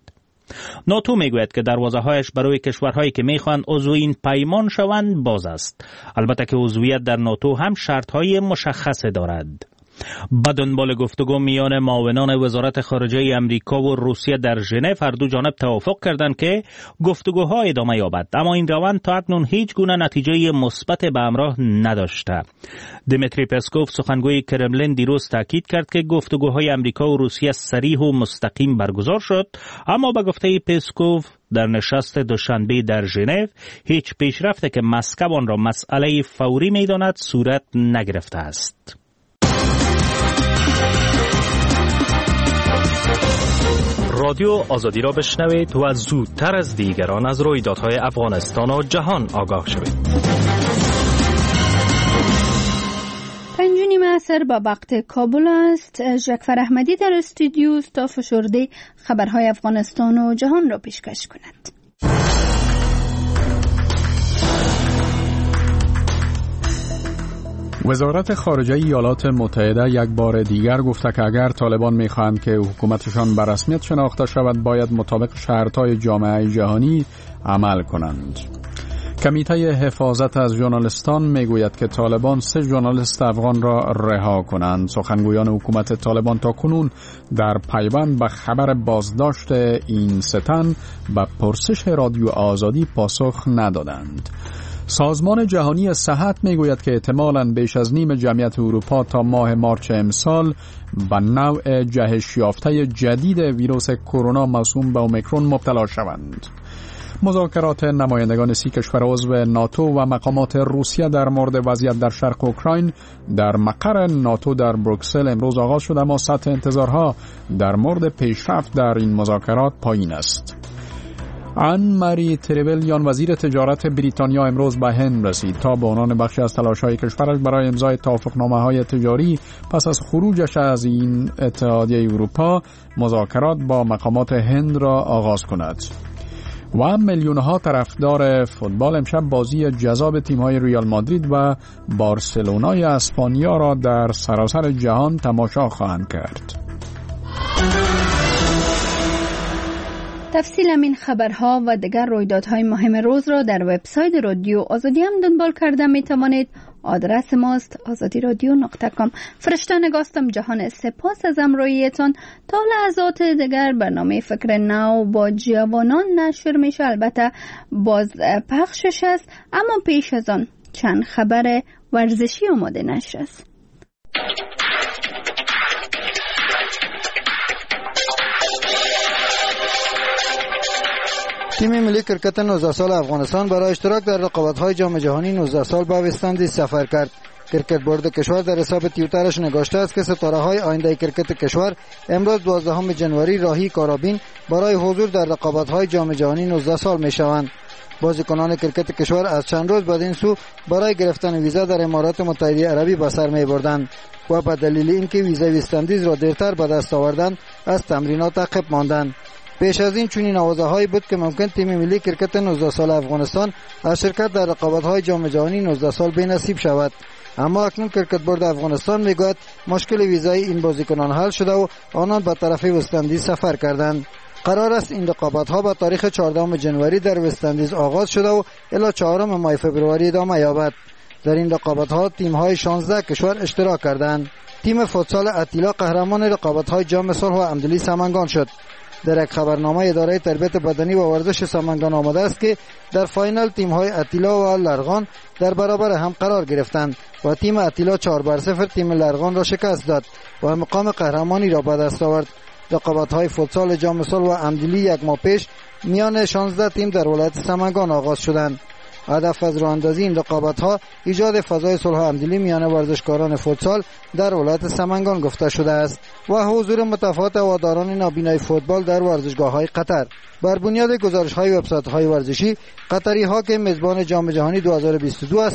ناتو میگوید که دروازه‌هایش برای کشورهایی که میخواهند عضو این پیمان شوند باز است. البته که عضویت در ناتو هم شرط‌های مشخص دارد. با دنبال گفتگو میان معاونان وزارت خارجه امریکا و روسیه در ژنو هر دو جانب توافق کردند که گفتگوها ادامه یابد، اما این روند تا اکنون هیچ گونه نتیجه مثبت به همراه نداشته. دیمیتری پسکوف سخنگوی کرملین دیروز تاکید کرد که گفتگوهای امریکا و روسیه صریح و مستقیم برگزار شد، اما به گفته پسکوف در نشست دوشنبه در ژنو هیچ پیشرفتی که مسکو آن را مسئله فوری می‌داند صورت نگرفته است. رادیو آزادی را بشنوید و زودتر از دیگران از رویدادهای افغانستان و جهان آگاه شوید. 5:30 عصر با وقت کابل است. جعفر احمدی در استودیو است تا فشرده خبرهای افغانستان و جهان را پیشکش کند. وزارت خارجه ایالات متحده یک بار دیگر گفته که اگر طالبان می‌خواهند که حکومتشان به رسمیت شناخته شود باید مطابق شرط‌های جامعه جهانی عمل کنند. کمیته حفاظت از ژورنالیستان میگوید که طالبان 3 ژورنالیست افغان را رها کنند. سخنگویان حکومت طالبان تا کنون در پیوند به خبر بازداشت این 3 تن به پرسش رادیو آزادی پاسخ ندادند. سازمان جهانی صحت میگوید که احتمالاً بیش از نیم جمعیت اروپا تا ماه مارچ امسال به نوع جهش یافته جدید ویروس کرونا موسوم به اومیکرون مبتلا شوند. مذاکرات نمایندگان 30 کشور عضو ناتو و مقامات روسیه در مورد وضعیت در شرق اوکراین در مقر ناتو در بروکسل امروز آغاز شد، اما سطح انتظارها در مورد پیشرفت در این مذاکرات پایین است. آن ماری تریولیان وزیر تجارت بریتانیا امروز به هند رسید تا به عنوان بخشی از تلاش‌های کشورش برای امضای توافقنامه‌های تجاری پس از خروجش از این اتحادیه اروپا مذاکرات با مقامات هند را آغاز کند. و میلیون‌ها طرفدار فوتبال امشب بازی جذاب تیم‌های ریال مادرید و بارسلونای اسپانیا را در سراسر جهان تماشا خواهند کرد. تفصیل این خبرها و دیگر رویدادهای مهم روز را در وبسایت رادیو آزادی هم دنبال کرده می توانید. آدرس ماست azadiradio.com. فرشته نگاستم جهان، سپاس از همراهیتان. تا لحظات دیگر برنامه فکر نو با جوانان نشر میشه، البته باز پخشش است، اما پیش از آن چند خبر ورزشی آماده نشر است. تیم ملی کرکت 19 سال افغانستان برای اشتراک در رقابت‌های جام جهانی 19 سال به استندیز سفر کرد. کرکت بورد کشور در حساب توییترش نگاشته است که ستاره‌های آینده کرکت کشور امروز 12 جنوری راهی کارابین برای حضور در رقابت‌های جام جهانی 19 سال می‌شوند. بازیکنان کرکت کشور از چند روز بعد این سو برای گرفتن ویزا در امارات متحده عربی به سر می‌بردند و به دلیل اینکه ویزای استندیز را دیرتر به دست آوردند از تمرینات عقب ماندند. پیش از این چنین آوازه‌هایی بود که ممکن تیم ملی کرکت 19 سال افغانستان از شرکت در رقابت‌های جام جهانی 19 سال بی‌نصیب شود، اما اکنون کرکت بورد افغانستان میگوید مشکل ویزای این بازیکنان حل شده و آنان به طرف وستندیز سفر کردند. قرار است این رقابت‌ها به تاریخ 14 جنوری در وستندیز آغاز شده و الی 4 ماه فوریه ادامه یابد. در این رقابت‌ها تیم‌های 16 کشور اشتراک کردند. تیم فوتسال اتیلا قهرمان رقابت‌های جام صلح و همدلی سمنگان شد. در یک خبرنامه اداره تربیت بدنی و ورزش سمنگان آمده است که در فاینال تیم‌های اتیلا و لرغان در برابر هم قرار گرفتند و تیم اتیلا 4-0 تیم لرغان را شکست داد و مقام قهرمانی را به دست آورد. رقابت‌های فوتسال جام صلح و همدلی یک ماه پیش میان 16 تیم در ولایت سمنگان آغاز شدند. هدف از راه‌اندازی این رقابت‌ها ایجاد فضای صلح و همدلی میان ورزشکاران فوتسال در ولایت سمنگان گفته شده است و حضور متفاوت هواداران نابینای فوتبال در ورزشگاه‌های قطر. بر بنیاد گزارش‌های وبسایت‌های ورزشی، قطری‌ها که میزبان جام جهانی 2022 هستند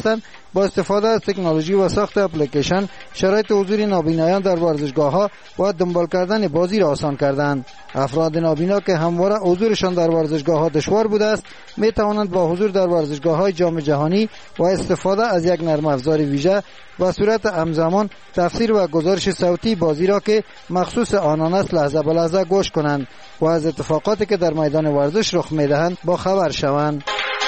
با استفاده از تکنولوژی و ساخت اپلیکیشن شرایط حضور نابینایان در ورزشگاه‌ها و دنبال کردن بازی را آسان کردند. افراد نابینا که همواره حضورشان در ورزشگاه‌ها دشوار بوده است می توانند با حضور در ورزشگاه‌های جام جهانی و استفاده از یک نرم افزار ویژه و صورت همزمان تفسیر و گزارش صوتی بازی را که مخصوص آنان است لحظه به لحظه گوش کنند و از اتفاقاتی که در میدان ورزش رخ می‌دهند با خبر شوند.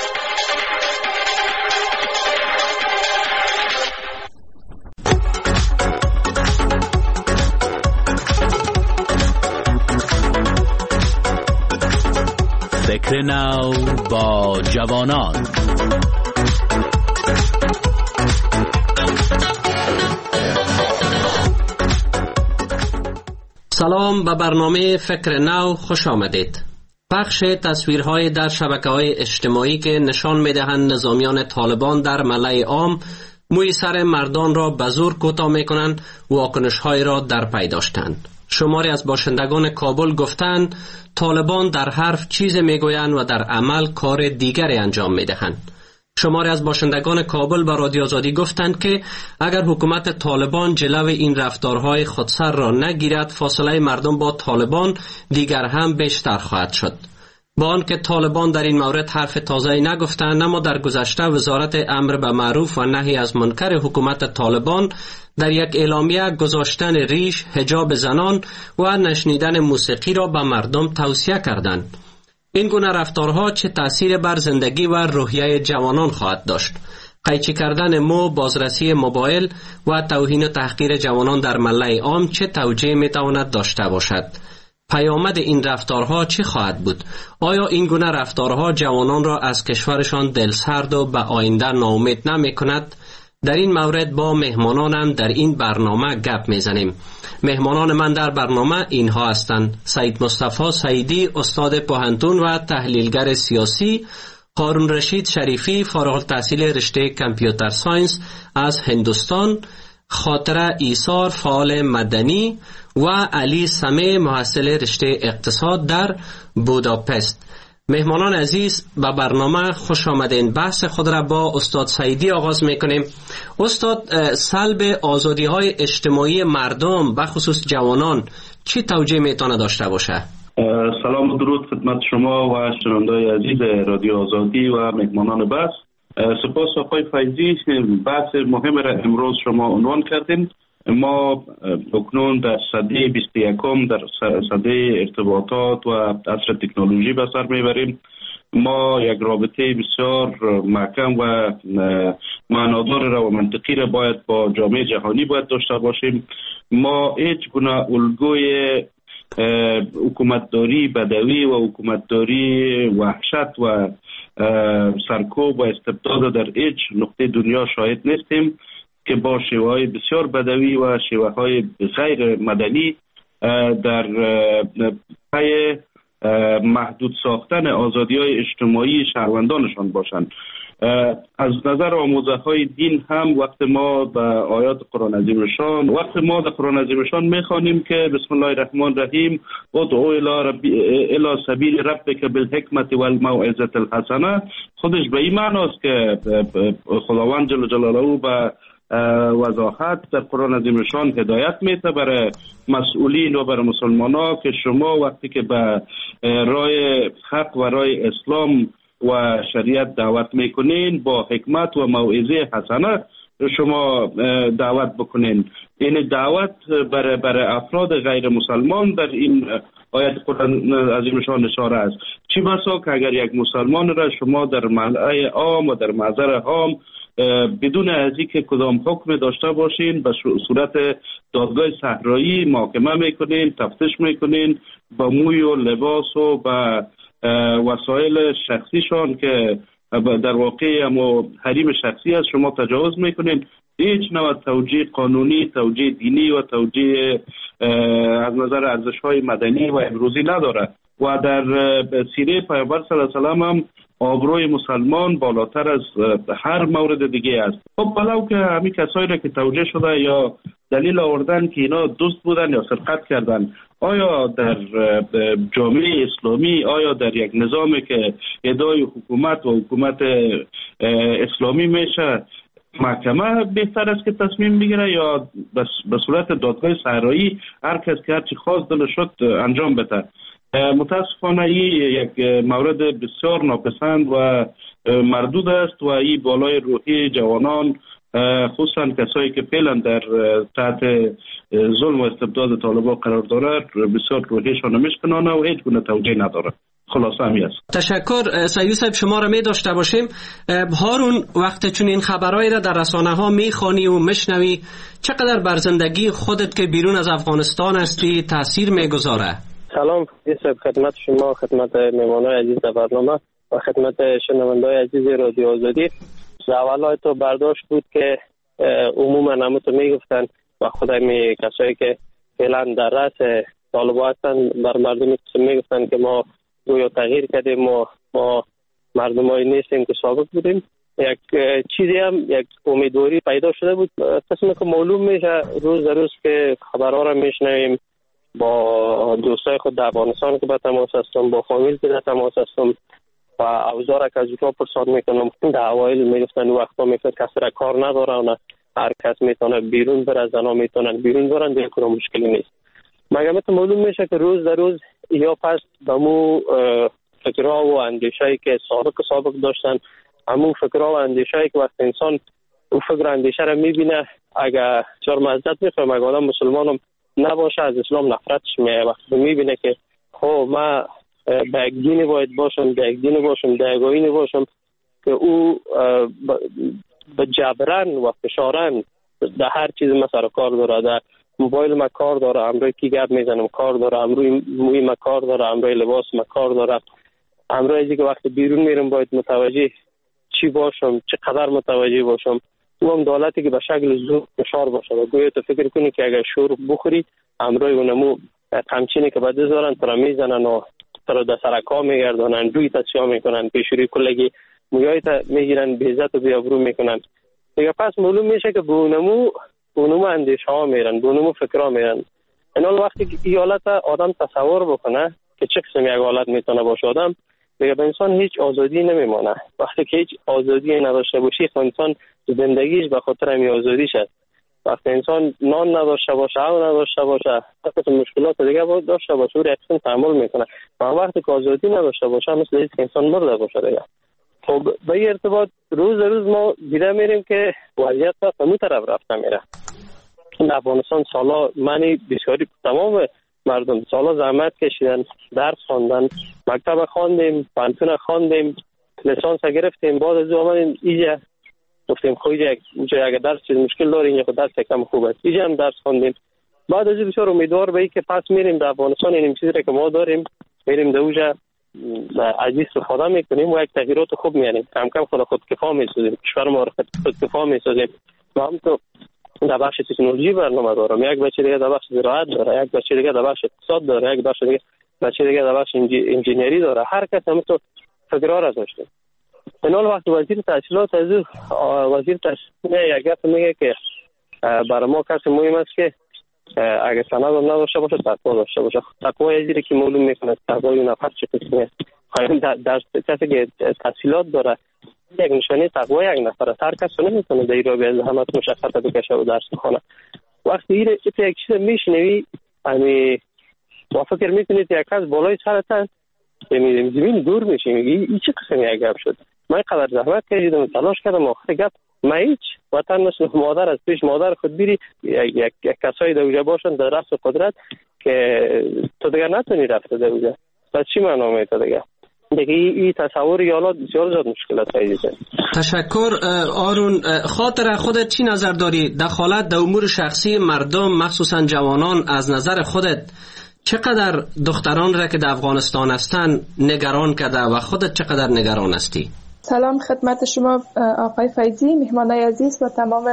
فکر نو با جوانان. سلام، به برنامه فکر نو خوش آمدید. پخش تصویرهای در شبکه‌های اجتماعی که نشان می‌دهند نظامیان طالبان در ملأ عام موی سر مردان را به زور کوتاه می‌کنند و واکنش‌های را در پی داشتند. شماری از باشندگان کابل گفتند طالبان در حرف چیز میگویند و در عمل کار دیگری انجام میدهند. شماری از باشندگان کابل به رادیو آزادی گفتند که اگر حکومت طالبان جلو این رفتارهای خودسر را نگیرد، فاصله مردم با طالبان دیگر هم بیشتر خواهد شد. با آنکه طالبان در این مورد حرف تازه‌ای نگفتند، اما در گذشته وزارت امر به معروف و نهی از منکر حکومت طالبان در یک اعلامیه گذاشتن ریش، حجاب زنان و نشنیدن موسیقی را به مردم توصیه کردند. این گونه رفتارها چه تأثیر بر زندگی و روحیه جوانان خواهد داشت؟ قیچی کردن مو، بازرسی موبایل و توهین و تحقیر جوانان در ملأ عام چه توجیه میتواند داشته باشد؟ پیامد این رفتارها چه خواهد بود؟ آیا این گونه رفتارها جوانان را از کشورشان دلسرد و به آینده ناامید نمی کند؟ در این مورد با مهمانانم در این برنامه گپ میزنیم. مهمانان من در برنامه اینها هستند: سید مصطفی سعیدی، استاد پوهنتون و تحلیلگر سیاسی، هارون رشید شریفی، فارغ التحصیل رشته کامپیوتر ساینس از هندوستان، خاطره ایثار، فعال مدنی، و علی سمه، محصل رشته اقتصاد در بوداپست. مهمانان عزیز، به برنامه خوش آمدین. بحث خود را با استاد سعیدی آغاز میکنیم. استاد، سلب آزادی های اجتماعی مردم به خصوص جوانان چی توجیه میتونه داشته باشه؟ سلام و درود خدمت شما و شنوندگان عزیز رادیو آزادی و مهمانان بحث. سپاس آقای فیضی، بحث مهم را امروز شما عنوان کردین. ما اکنون در سده 21 در سده ارتباطات و عصر تکنولوژی به سر میبریم. ما یک رابطه بسیار محکم و معنادار را و منطقی را باید با جامعه جهانی باید داشته باشیم. ما هیچ گونه الگوی حکومتداری بدوی و حکومتداری وحشت و سرکوب و استبداد در هیچ نقطه دنیا شاهد نیستیم که با شیوه‌های بسیار بدوی و شیوه‌های غیر مدنی در پی محدود ساختن آزادی‌های اجتماعی شهروندانشان باشند. از نظر آموزه‌های دین هم وقت ما به آیات قرآن عظیم شان، وقت ما در قرآن عظیم شان می‌خوانیم که بسم الله الرحمن الرحیم ادعو الی سبیل ربک بالحکمت والموعظة الحسنه، خودش به این معناست که خداوند جل جلاله به وضاحت در قرآن عظیم شان هدایت میده برای مسئولین و برای مسلمانان که شما وقتی که به راه حق و راه اسلام و شریعت دعوت میکنین با حکمت و موعظه حسنه شما دعوت بکنین. این دعوت برای افراد غیر مسلمان در این آیت قرآن عظیم شان اشاره است. چی بسا که اگر یک مسلمان را شما در ملأ عام و در محضر عام بدون از اینکه کدام حکم داشته باشین به صورت دادگاه صحرایی محاکمه میکنین، تفتیش میکنین، با موی و لباس و با وسایل شخصیشان که در واقع اما حریم شخصی است شما تجاوز میکنین. هیچ نوع توجیه قانونی، توجیه دینی و توجیه از نظر ارزش‌های مدنی و امروزی نداره و در سیره پیامبر صلی الله علیه و سلم هم آبروی مسلمان بالاتر از هر مورد دیگه است. خب بلو که همین کسایی را که توجیه شده یا دلیل آوردن که اینا دوست بودن یا سرقت کردن، آیا در جامعه اسلامی، آیا در یک نظامی که ادعای حکومت و حکومت اسلامی میشه، محکمه بهتر است که تصمیم بگیره یا به صورت دادگاه صحرایی هر کس که هرچی خواست دلش شد انجام بده. متاسفانه این یک مورد بسیار ناپسند و مردود است و این بالای روحی جوانان خصوصا کسایی که فعلا در تحت ظلم و استبداد طالبان قرار دارد بسیار روحیشان نمیشکنانه و هیچ گونه توجیه نداره. خلاصه همی است. تشکر سید صاحب، شما را می داشته باشیم. هارون، وقتی چون این خبرهای را در رسانه ها میخوانی و میشنوی چقدر بر زندگی خودت که بیرون از افغانستان هستی تاثیر میگذاره؟ سلام صاحب، خدمت شما، خدمت مهمانای عزیز در برنامه و خدمت شنونده‌های عزیز رادیو آزادی. سوالای تو برداشت بود که عموما همونطور میگفتن و خدای کسایی که فعلا در رأس طالبان هستن بر مردم میگفتن که ما گویا تغییر کردیم، ما مردمایی نیستیم که سابق بودیم. یک چیزی هم یک امیدواری پیدا شده بود. قسمی که معلوم میشه روز در روز که خبرها را میشنویم، با دوستای خود در افغانستان که به تماس هستم، با فامیل که در تماس هستم و اوضاع که از اونجا پرسان میکنم، در اوایل میگفتن وقتا میگفتن کسی را کار نداره و هر کس میتونه بیرون بره، زنا میتونن بیرون برن، دیگه کنه مشکلی نیست. مگر مثل معلوم میشه که روز در روز یا پس بمو فکرها و اندیشه‌ای که سابق داشتن، همون فکرها و اندیشه‌ای که وقت انسان اون فکر اندیشه را میبینه، اگر چهار مزدت میخواه اگر آدم مسلمانم نباشه از اسلام نفرتش میه. وقتی میبینه که خب من به یک دینی باید باشم، به یک دینی باشم، به یک آیینی باشم که او به جبران و فشارن در هر چیز ما سر کار داره، در موبایل ما کار داره، امروی کی گپ میزنم کار داره، امروی موی ما کار داره، امروی لباس ما کار داره، امروی ازی که وقتی بیرون میرم باید متوجه چی باشم، چقدر متوجه باشم. او هم دولتی که به شکل زور فشار باشه و گویا تو فکر کنی که اگر شور بخوری امروی اونمو قمچینی که بعد دارن تو را میزنن و تو را در سرکا میگردانن، روی تا چیا میکنن، پیشوری کلگی مویای تا میگیرن، بیزت و بیابرو میکنن. دیگه پس معلوم میشه که به اونمو اندیشه ها میرن، به اونمو فکرها میرن. اینال وقتی که این حالت آدم تصور بکنه که چه قسم یک حالت میتونه باشه آدم، دیگه به انسان هیچ آزادی نمیمانه. وقتی که هیچ آزادی نداشته باشی انسان زندگیش به خاطر همین آزادی شد. وقتی انسان نان نداشته باشه، آب نداشته باشه، حتی مشکلات دیگه داشته باشه، او ریاکشن تحمل میکنه. و وقتی که آزادی نداشته باشه مثل اینکه انسان مرده باشه دیگه. خب به این ارتباط روز روز ما دیده میریم که وضعیت به همون طرف رفته میره. در افغانستان سالا منی بسیاری تمام مردم سالا زحمت کشیدن، درس خواندن، مکتب خواندیم، پانتون خواندیم، لیسانس گرفتیم، بعد از اومدیم اینجا گفتیم خب اینجا اگه درس چیز مشکل داره، اینجا درس کم خوب است، اینجا هم درس خواندیم. بعد از بسیار امیدوار به این که پس میریم در افغانستان این چیزی را که ما داریم میریم دوجا از استفاده میکنیم و یک تغییرات خوب میاریم، کم کم خود کفا میسازیم، کشور ما را خود کفا میسازیم. و هم تو در بخش تکنولوژی برنامه دارم، یک بچه دیگه در بخش زراعت داره، یک بچه دیگه در بخش اقتصاد داره، یک بچه دیگه در بخش انجینری داره. هر کس هم تو فکرها را داشته. اینال وقت وزیر تحصیلات از وزیر تحصیلات یک گفت میگه که برای ما کسی مهم است که اگر سند هم نداشته باشه تقوا داشته باشه. تقوا یه جوری که معلوم میکنه تقوا یه نفر چه قسمه در کسی که تحصیلات داره یک نشانه تقوا یک نفر. هر کس نمیتونه در ایران به زحمت مشقت بکشه و درس بخونه. وقتی این یک چیز میشنوی یعنی با فکر میکنید یک کس بالای سرت زمین دور میشه، میگی این چه قسم یک گپ شد؟ من اینقدر زحمت کشیدم، تلاش کردم، آخر گپ ما هیچ وطن مثل مادر از پیش مادر خود بیری یک کسایی در اونجا باشن در رأس قدرت که تو دیگه نتونی رفته در اونجا. پس چی معنا میده دیگه؟ دیگه این تصور یالات بسیار زیاد مشکلات پیدا کرد. تشکر آرون. خاطر خودت چی نظر داری؟ دخالت در امور شخصی مردم مخصوصا جوانان از نظر خودت چقدر دختران را که در افغانستان هستن نگران کرده و خودت چقدر نگران هستی؟ سلام خدمت شما آقای فیضی، مهمانای عزیز و تمام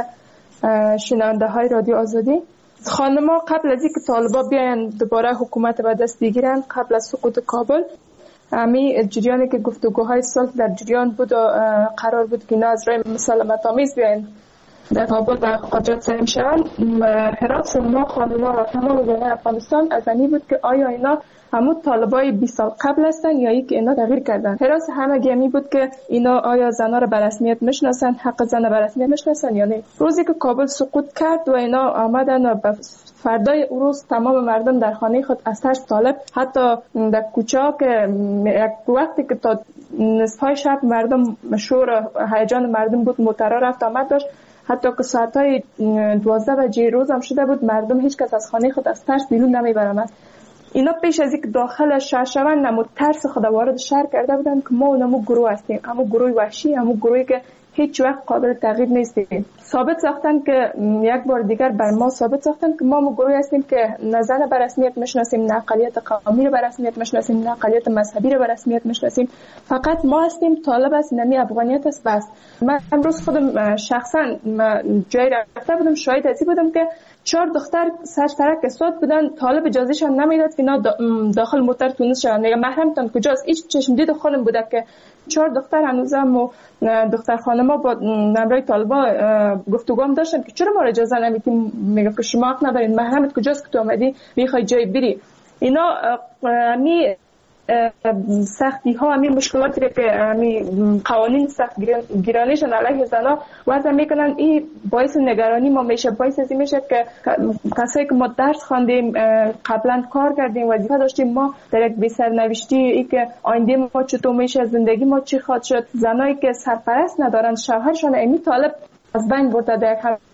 شنونده های رادیو آزادی. خانم‌ها قبل از اینکه طالبان بیاین دوباره حکومت به دست بگیرن، قبل از سقوط کابل، همین جریانی که گفتگوهای صلح در جریان بود و قرار بود که اینا از راه مسالمت آمیز بیاین در کابل و قاجات سر میشوند. حراس ما خانم‌ها و تمام جامعه افغانستان از این بود که آیا اینا همون طالبای 20 سال قبل هستن یا اینکه اینا تغییر کردن. حراس همه گمی بود که اینا آیا زنا رو به رسمیت میشناسن، حق زن به رسمیت میشناسن یا نه. روزی که کابل سقوط کرد و اینا آمدن و فردای روز تمام مردم در خانه خود از ترس طالب، حتی در کوچه که یک وقتی که تا نصفای شب مردم شور هیجان مردم بود، موترا رفت آمد داشت، حتی که ساعتای 12 بجه روز هم شده بود، مردم هیچ کس از خانه خود از ترس بیرون نمیبرند. اینا پیش از اینکه داخل شهر شوند نمود ترس خود وارد شهر کرده بودن که ما نمو گروه هستیم، اما گروه وحشی، اما گروهی که هیچ وقت قابل تغییر نیستیم. ثابت ساختن که یک بار دیگر بر ما ثابت ساختن که ما گروهی هستیم که نه زن به رسمیت میشناسیم، نه اقلیت قومی رو به رسمیت میشناسیم، نه اقلیت مذهبی رو به رسمیت میشناسیم. فقط ما هستیم، طالب است، نمی افغانیت است بس. من امروز خودم شخصا جای رفته بودم، شاهد ازی بودم که 4 دختر سرک صوت بودن، طالب اجازهشان نمیداد که اینا داخل موتر تونس شوند. میگه محرمتان کجاست؟ هیچ چشم دید خودم بوده که 4 دختر هنوزم و دختر خانما با نمرای طالبا گفتگو هم داشتن که چرا ما را اجازه نمیدیم. میگه که شما حق ندارین، محرمت کجاست که تو اومدی میخوای جای بری. اینا می سختی ها، همین مشکلاتی که همین قوانین سخت گیرانیشون علیه زنا وضع میکنن، این باعث نگرانی ما میشه، باعث از این میشه که کسایی که ما درس خواندیم، قبلا کار کردیم، وظیفه داشتیم، ما در یک بی‌سرنوشتی ای که آینده ما چطور میشه، زندگی ما چی خواهد شد، زنایی که سرپرست ندارن، شوهرشون امی طالب از بین برده در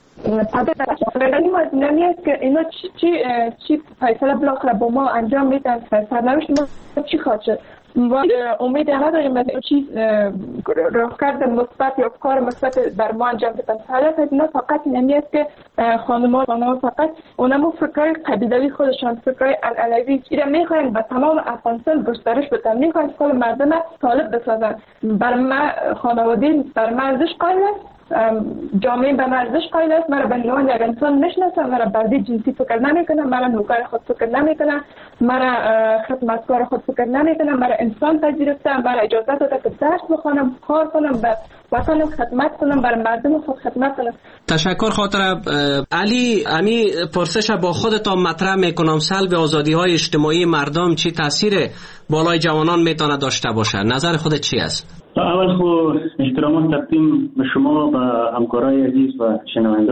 نمیاد که اینا چی فیصله بالاخره با ما انجام میدن، سرنوشت ما چی خواهد شد. امید نداریم از چیز راهکارد مثبت یا کار مثبت بر ما انجام بدن. حالت اینا فقط نمیاد که خانم‌ها فقط اونمو فکرای قبیلوی خودشان، فکرای علوی اینا میخواین با تمام افغانستان گسترش بدن، میخواین کل مردم طالب بسازن. بر ما خانواده بر ما ارزش قائل است، جامعه به ارزش قائل است، مرا به عنوان یک انسان میشناسه، مرا بردی جنسی فکر نمیکنه، مرا نوکر خود فکر نمیکنه، مرا خدمتکار خود فکر نمیکنه، مرا انسان پذیرفته، مرا اجازه داده که درس بخونم، کار کنم، به وطنم خدمت کنم، برای مردم خود خدمت کنم. تشکر خاطر علی. امی پرسش با خودتان مطرح میکنم، سلب آزادی های اجتماعی مردم چی تاثیر بالای جوانان میتونه داشته باشه؟ نظر خودت چی است؟ اول خو احترامات تقدیم به شما و همکارای عزیز و شنونده.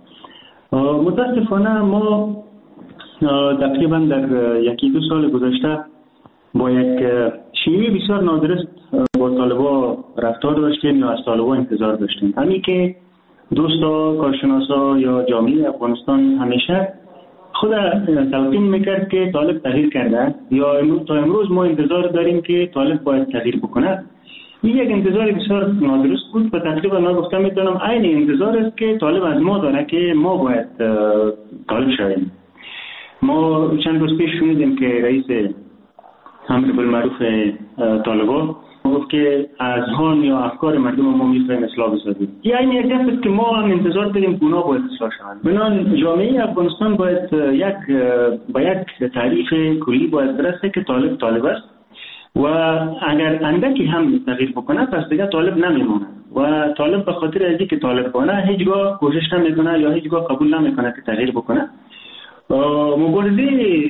متاسفانه ما تقریبا در 1-2 سال گذشته با یک شیوه بسیار نادرست با طالبا رفتار داشتیم یا از طالبا انتظار داشتیم. همین که دوستا، کارشناسا یا جامعه افغانستان همیشه خود تلقین میکرد که طالب تغییر کرده یا تا امروز ما انتظار داریم که طالب باید تغییر بکنه. این یک انتظار بسیار نادرست بود و تقریبا من گفتم میتونم عین انتظار است که طالب از ما داره که ما باید طالب شویم. ما چند روز پیش شنیدیم که رئیس امر بالمعروف طالبان گفت که اذهان یا افکار مردم ما میتونیم اصلاح بسازیم. یعنی یک است که ما هم انتظار داریم که اونا باید اصلاح شوند. بنابراین جامعه افغانستان باید با یک تعریف کلی باید برسه که طالب است و اگر اندکی هم تغییر بکنه پس دیگه طالب نمیمونه و طالب به خاطر از اینکه طالب بانه هیچگاه کوشش نمیکنه یا هیچگاه قبول نمیکنه که تغییر بکنه. مبارزه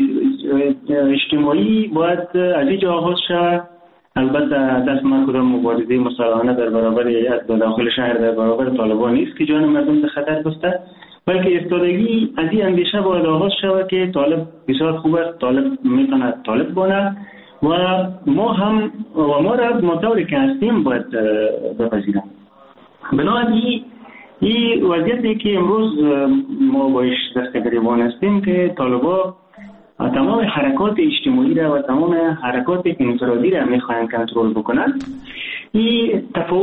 اجتماعی باید از اینجا آغاز شود. البته دست ما کدام مبارزه مسلحانه در برابر داخل شهر در برابر طالبان نیست که جان مردم در خطر بسته، بلکه ایستادگی از این اندیشه باید آغاز شود که طالب بسیار خوب است، طالب میتونه طالب بانه و ما را مطوری که هستیم باید بپذیرم. بنابراین این وضعیتی که امروز ما باش دست گریبان هستیم که طالبا تمام حرکات اجتماعی را و تمام حرکات انفرادی را میخواهند کنترل بکنند. این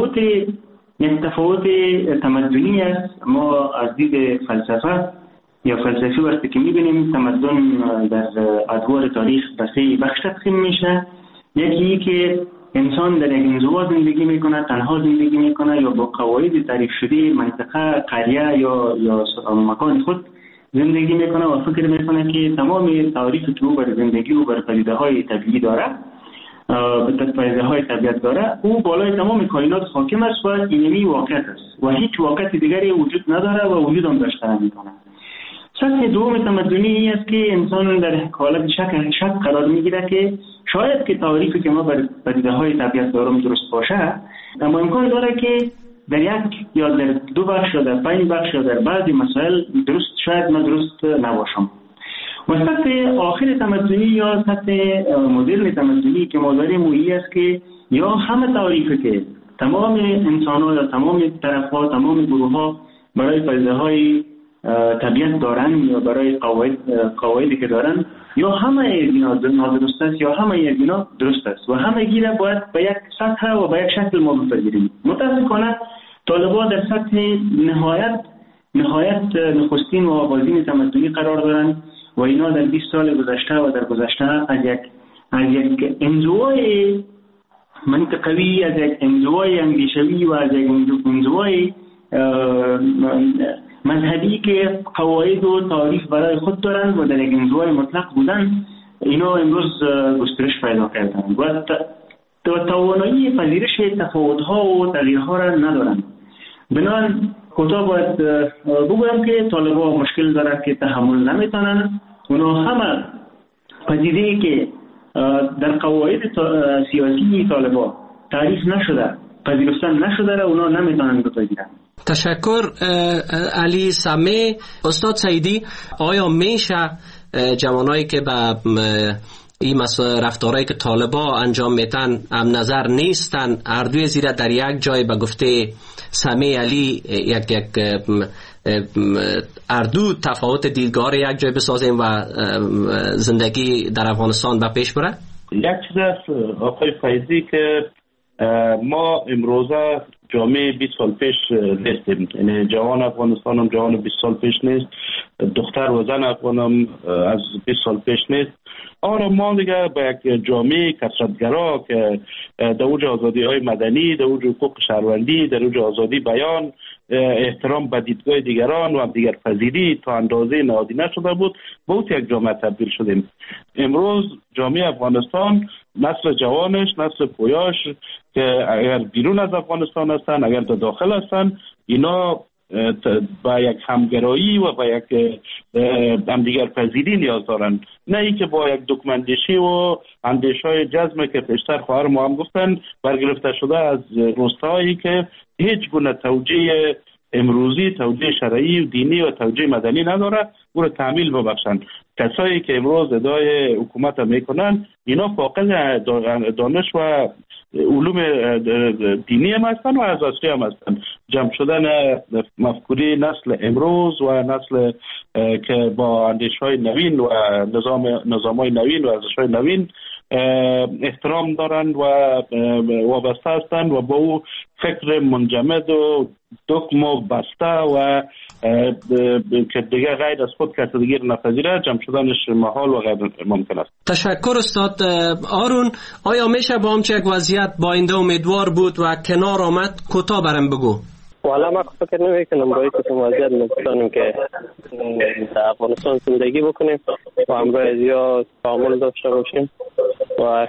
تفاوت تمدنی است. ما از دید فلسفه یا فلسفی وقتی که میبینیم تمدن در ادوار تاریخ به 3 بخش تقسیم میشه. یکی که انسان در یک انزوا زندگی میکنه، تنها زندگی میکنه یا با قواعد تعریف شده منطقه، قریه یا مکان خود زندگی میکنه و فکر میکنه که تمام تعریف که او بر زندگی و بر پدیده های طبیعی داره به فیضه های طبیعت داره، او بالای تمام کائنات حاکم است و اینمی واقعیت است و هیچ واقعیت دیگری وجود نداره و وجود هم داشته نمی‌کنه. سطح دوم تمدنی است که انسان در حالت شک قرار میگیره که شاید که تعریفی که ما بر پدیده های طبیعت دارم درست باشه، اما امکان داره که در یک یا در دو بخش یا در 5 بخش یا در بعضی مسائل درست شاید من درست نباشم. و سطح آخر تمدنی یا سطح مدرن تمدنی که ما داریم مویی است که یا همه تعریفی که تمام انسان ها یا تمام طرف ها تمام گروه ها برای پدیده های طبیعت دارن یا برای قواعدی که دارن یا همه اینا نادرست است یا همه اینا درست است و همه گیره باید به یک سطح و به یک شکل ما بپذیریم. متاسفانه طالبان در سطح نهایت نخستین و آغازین تمدنی قرار دارن و اینا در 20 سال گذشته و در گذشته از یک انزوای منطقوی، از یک انزوای اندیشوی و از یک انزوای مذهبی که قواعد و تعریف برای خود دارن و در یک انزوای مطلق بودن، اینا امروز گسترش پیدا کردن و توانایی پذیرش تفاوت‌ها و تغییرها را ندارن. بنابراین کوتاه باید بگویم که طالبان مشکل دارن که تحمل نمیتونن. اونا همه پدیده‌ای که در قواعد سیاسی طالبان تعریف نشده، پذیرفتن نشده را اونا نمیتونن بپذیرن. تشکر علی سمه. استاد سعیدی، آیا میشه جوانایی که به این رفتارهایی که طالبا انجام میتن هم نظر نیستن، اردوی زیره در یک جای به گفته سمه علی یک اردو تفاوت دیدگاه یک جای بسازیم و زندگی در افغانستان به پیش بره؟ یک چیز است آقای فیضی که ما امروزه جامعه 20 سال پیش نیستیم، یعنی جوان افغانستان هم جوان 20 سال پیش نیست، دختر و زن افغان هم از 20 سال پیش نیست. آره ما دیگه به یک جامعه کثرتگرا که در اوج آزادی های مدنی، در اوج حقوق شهروندی، در اوج آزادی بیان، احترام به دیدگاه دیگران و دیگر پذیری تا اندازه نهادی نشده بود، به اون یک جامعه تبدیل شدیم. امروز جامعه افغانستان، نسل جوانش، نسل پویاش که اگر بیرون از افغانستان هستن، اگر در داخل هستن، اینا با یک همگرایی و با یک همدیگر پذیری نیاز دارن، نه ای که با یک دکمندیشی و اندیش‌های جزمه که پیشتر خواهر ما هم گفتن برگرفته شده از روستایی که هیچ گونه توجیه امروزی، توجیه شرعی و دینی و توجیه مدنی نداره، او را تعمیل ببخشن. کسایی که امروز ادعای حکومت میکنن اینا فاقد دانش و علوم دینی هم هستن و اساسی هم هستن. جمع شدن مفکوری نسل امروز و نسل که با اندیش‌های نوین و نظام‌های نوین و ارزش‌های نوین احترام دارن و وابسته هستند و با او فکر منجمد و دکم و بسته و که دیگه غیر از خود کسی دیگه نپذیره، جمع شدنش محال و غیر ممکن است. تشکر استاد آرون. آیا میشه با همچه یک وضعیت با آینده امیدوار بود و کنار آمد؟ کوتاه برام بگو. والا ما فکر نمیکنم با این وضعیت نمیتونیم که در افغانستان زندگی بکنیم و همراه یا تعامل داشته باشیم و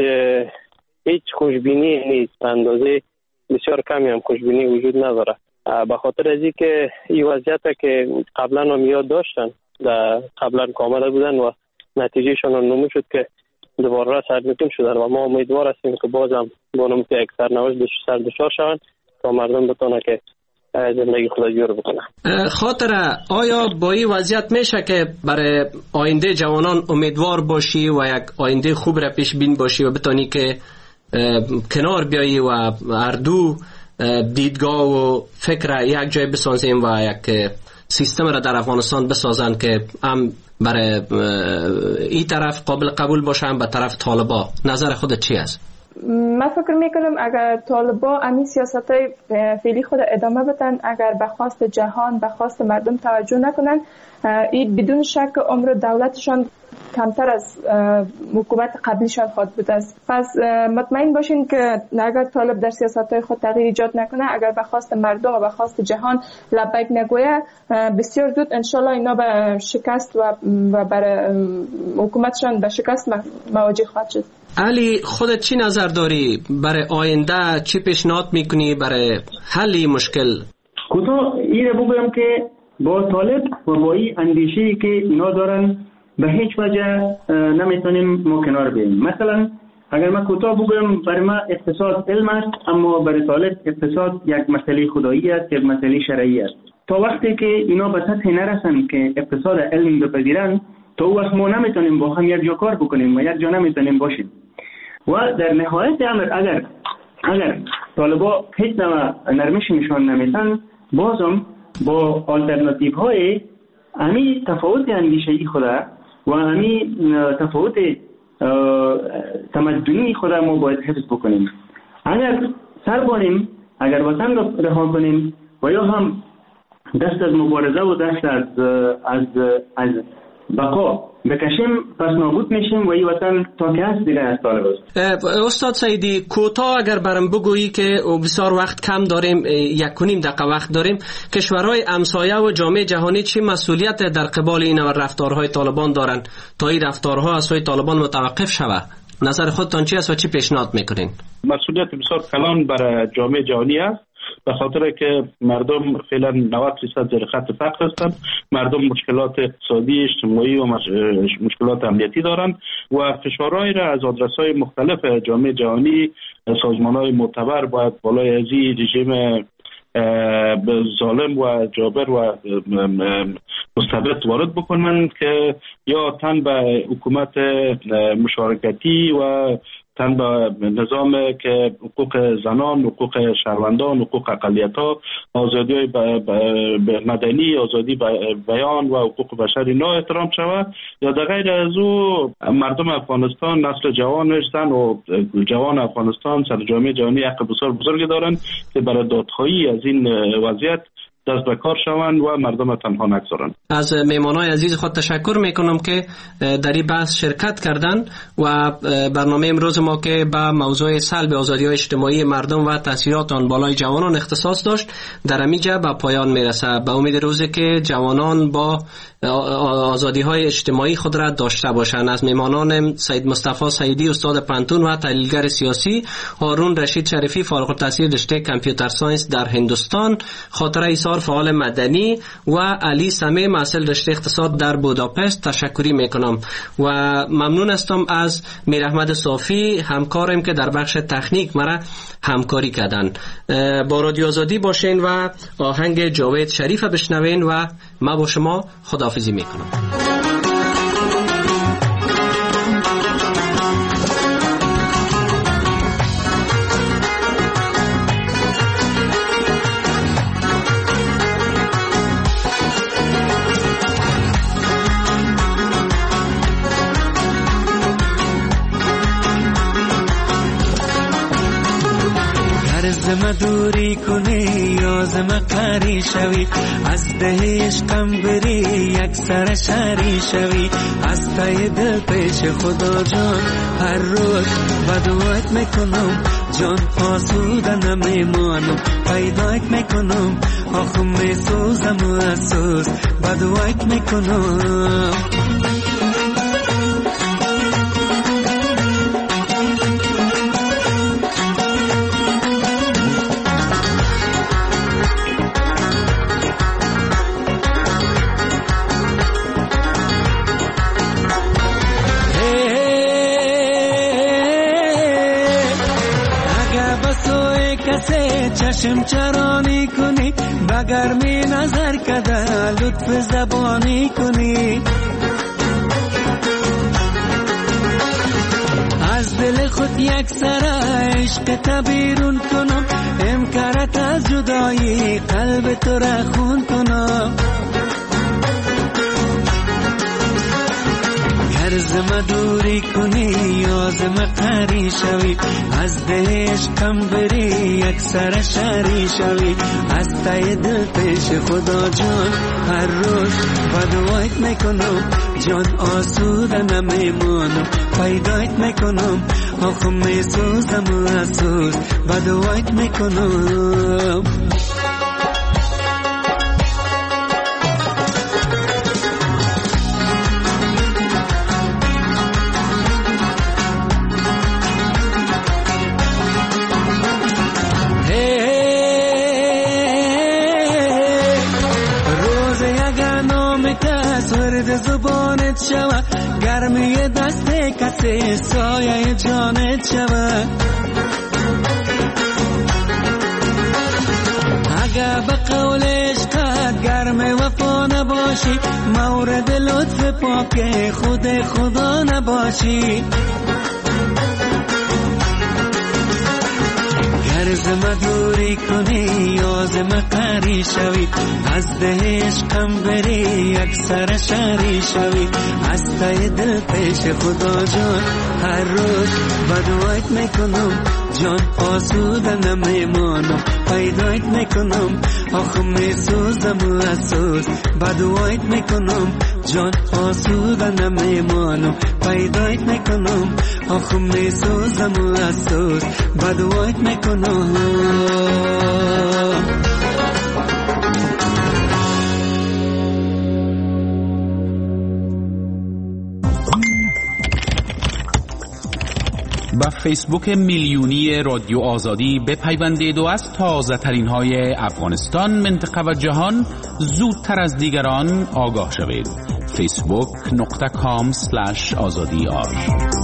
هیچ خوشبینی نیست. اندازه بسیار کمی هم خوشبینی وجود نداره، به خاطر از اینکه این وضعیت که قبلا هم یاد داشتن، قبلا آمده بودن و نتیجهشان نمود شد که دوباره سرنگون شدن و ما امیدوار هستیم که بازم بانم که یک سرنوشت سردشار شوند و مردم بتونه که زندگی خود جور بکنه. خاطره، آیا با این وضعیت میشه که برای آینده جوانان امیدوار باشی و یک آینده خوب را پیش بین باشی و بتونی که کنار بیایی و اردو دیدگاه و فکر یک جای بسازیم و یک سیستم را در افغانستان بسازن که هم برای این طرف قابل قبول باشه هم به طرف طالبا؟ نظر خودت چی است؟ من فکر میکنم اگر طالبا امی سیاستای فعلی خود ادامه بدن، اگر به خواست جهان، به خواست مردم توجه نکنن، این بدون شک عمر دولتشان کمتر از حکومت قبلیشان خواهد بود است. پس مطمئن باشین که اگر طالب در سیاستهای خود تغییر ایجاد نکنه، اگر به خواست مردم و به خواست جهان لبیک نگویه، بسیار زود انشالله اینا به شکست و برای حکومتشان به شکست مواجه خواهد شد. علی خودت چی نظر داری برای آینده؟ چی پیشنهاد میکنی برای حل مشکل؟ کوتاه این رو بگم که با طالب و با این اندیشه‌ای که اینا دارن به هیچ وجه نمیتونیم ما کنار بیاییم. مثلا اگر من کوتاه بگم، برای ما اقتصاد علم است، اما برای طالب اقتصاد یک مسئله خدایی است، یک مسئله شرعی است. تا وقتی که اینا به سطح نرسن که اقتصاد علم بپذیرن، تا اون وقت ما نمیتونیم با هم یک جا کار بکنیم و یک جا نمیتونیم باشیم. و در نهایت امر اگر طالبا هیچ نرمش نشان نمیدن، بازم با آلترناتیو های امی تفاوت اندیشه‌ای خدا و امی تفاوت تمدنی خدا ما باید حفظ بکنیم. اگر سر بانیم، اگر وطن را رها کنیم و یا هم دست از مبارزه و دست از بقا بکشیم، پس نابود میشیم و این وطن تا که هست دیگه از طالب است. استاد سعیدی، کوتاه اگر برام بگویی که بسیار وقت کم داریم، 1.5 دقیقه وقت داریم، کشورهای همسایه و جامعه جهانی چه مسئولیت در قبال این رفتارهای طالبان دارند تا این رفتارها از سوی طالبان متوقف شود؟ نظر خودتان چی است و چی پیشنهاد میکنین؟ مسئولیت بسیار کلان برای جامعه جهانی است، به خاطر که مردم فعلا 90% زیر خط فقر هستند. مردم مشکلات اقتصادی، اجتماعی و مشکلات امنیتی دارند و فشارهایی را از آدرس‌های مختلف جامعه جهانی، سازمان‌های معتبر باید بالای از این رژیم ظالم و جابر و مستبد وارد بکنن که یا تن به حکومت مشارکتی و تن به نظام که حقوق زنان، حقوق شهروندان، حقوق اقلیت‌ها، آزادی مدنی، آزادی بیان و حقوق بشر اینا احترام شود، یا در غیر از او مردم افغانستان، نسل جوانش، زن و جوان افغانستان سر جامعه جهانی حق بسیار بزرگی دارند که برای دادخواهی از این وضعیت دست به کار شوند و مردم تنها نگذارند. از مهمانای عزیز خود تشکر میکنم که در این بحث شرکت کردند و برنامه امروز ما که به موضوع سلب آزادی‌های اجتماعی مردم و تاثیرات آن بالای جوانان اختصاص داشت در همینجا به پایان میرسه. به امید روزی که جوانان با آزادی‌های اجتماعی خود را داشته باشند. از مهمانان سید مصطفی سعیدی استاد پانتون و تحلیلگر سیاسی، هارون رشید شریفی فارغ التحصیل رشته کامپیوتر ساینس در هندوستان، خاطره ایثار فعال مدنی و علی سمی محصل رشته اقتصاد در بوداپست تشکری میکنم و ممنون هستم از میر احمد صافی همکارم که در بخش تکنیک مرا همکاری کردن. با رادیو آزادی باشین و آهنگ جاوید شریف بشنوین و ما با شما خداحافظی میکنم. زم دوری کنی یا زم قری شوی، از ده عشقم بری یک سر شری شوی، از تای دل پیش خدا جان هر روز بدوات میکنم، جان آسوده نمیمانم، پیدایت میکنم، آخم میسوزم و اسوز بدوات میکنم. چشم چرانی کنی بگرمی نظر کده لطف زبانی کنی، از دل خود یک سر عشق تبیرون کنم، امکارت از جدایی قلب تو را خون کنم. زم دوری کنی یا زم قری شوی، از ده عشقم بری یک سر شری شوی، از تای دل پیش خدا جان هر روز بدوایت میکنم، جان آسوده نمیمانم، پیدایت میکنم، آخم میسوزم و اسوز بدوایت میکنم. کس ورد زبانت شوه، گرمی دست کسی سایه جانت شوه. اگه به قول عشقت گرم وفا نباشی، مورد لطف پاک خود خدا نباشی. گر ز من دوری کنی یا ز من قری شوی، از ده عشقم بری یک سر شری شوی. از ته دل پیش خدا جان هر روز بدوایت میکنم، جان آسوده نمیمانم. پیدایت میکنم آخه میسوزم و اسوز، بدوایت میکنم جان آسوده نمیمانم. پیدایت میکنم آخه میسوزم و اسوز، بدوایت میکنم. با فیسبوک میلیونی رادیو آزادی بپیوندید و از تازه ترین های افغانستان، منطقه و جهان زودتر از دیگران آگاه شوید. facebook.com/azadi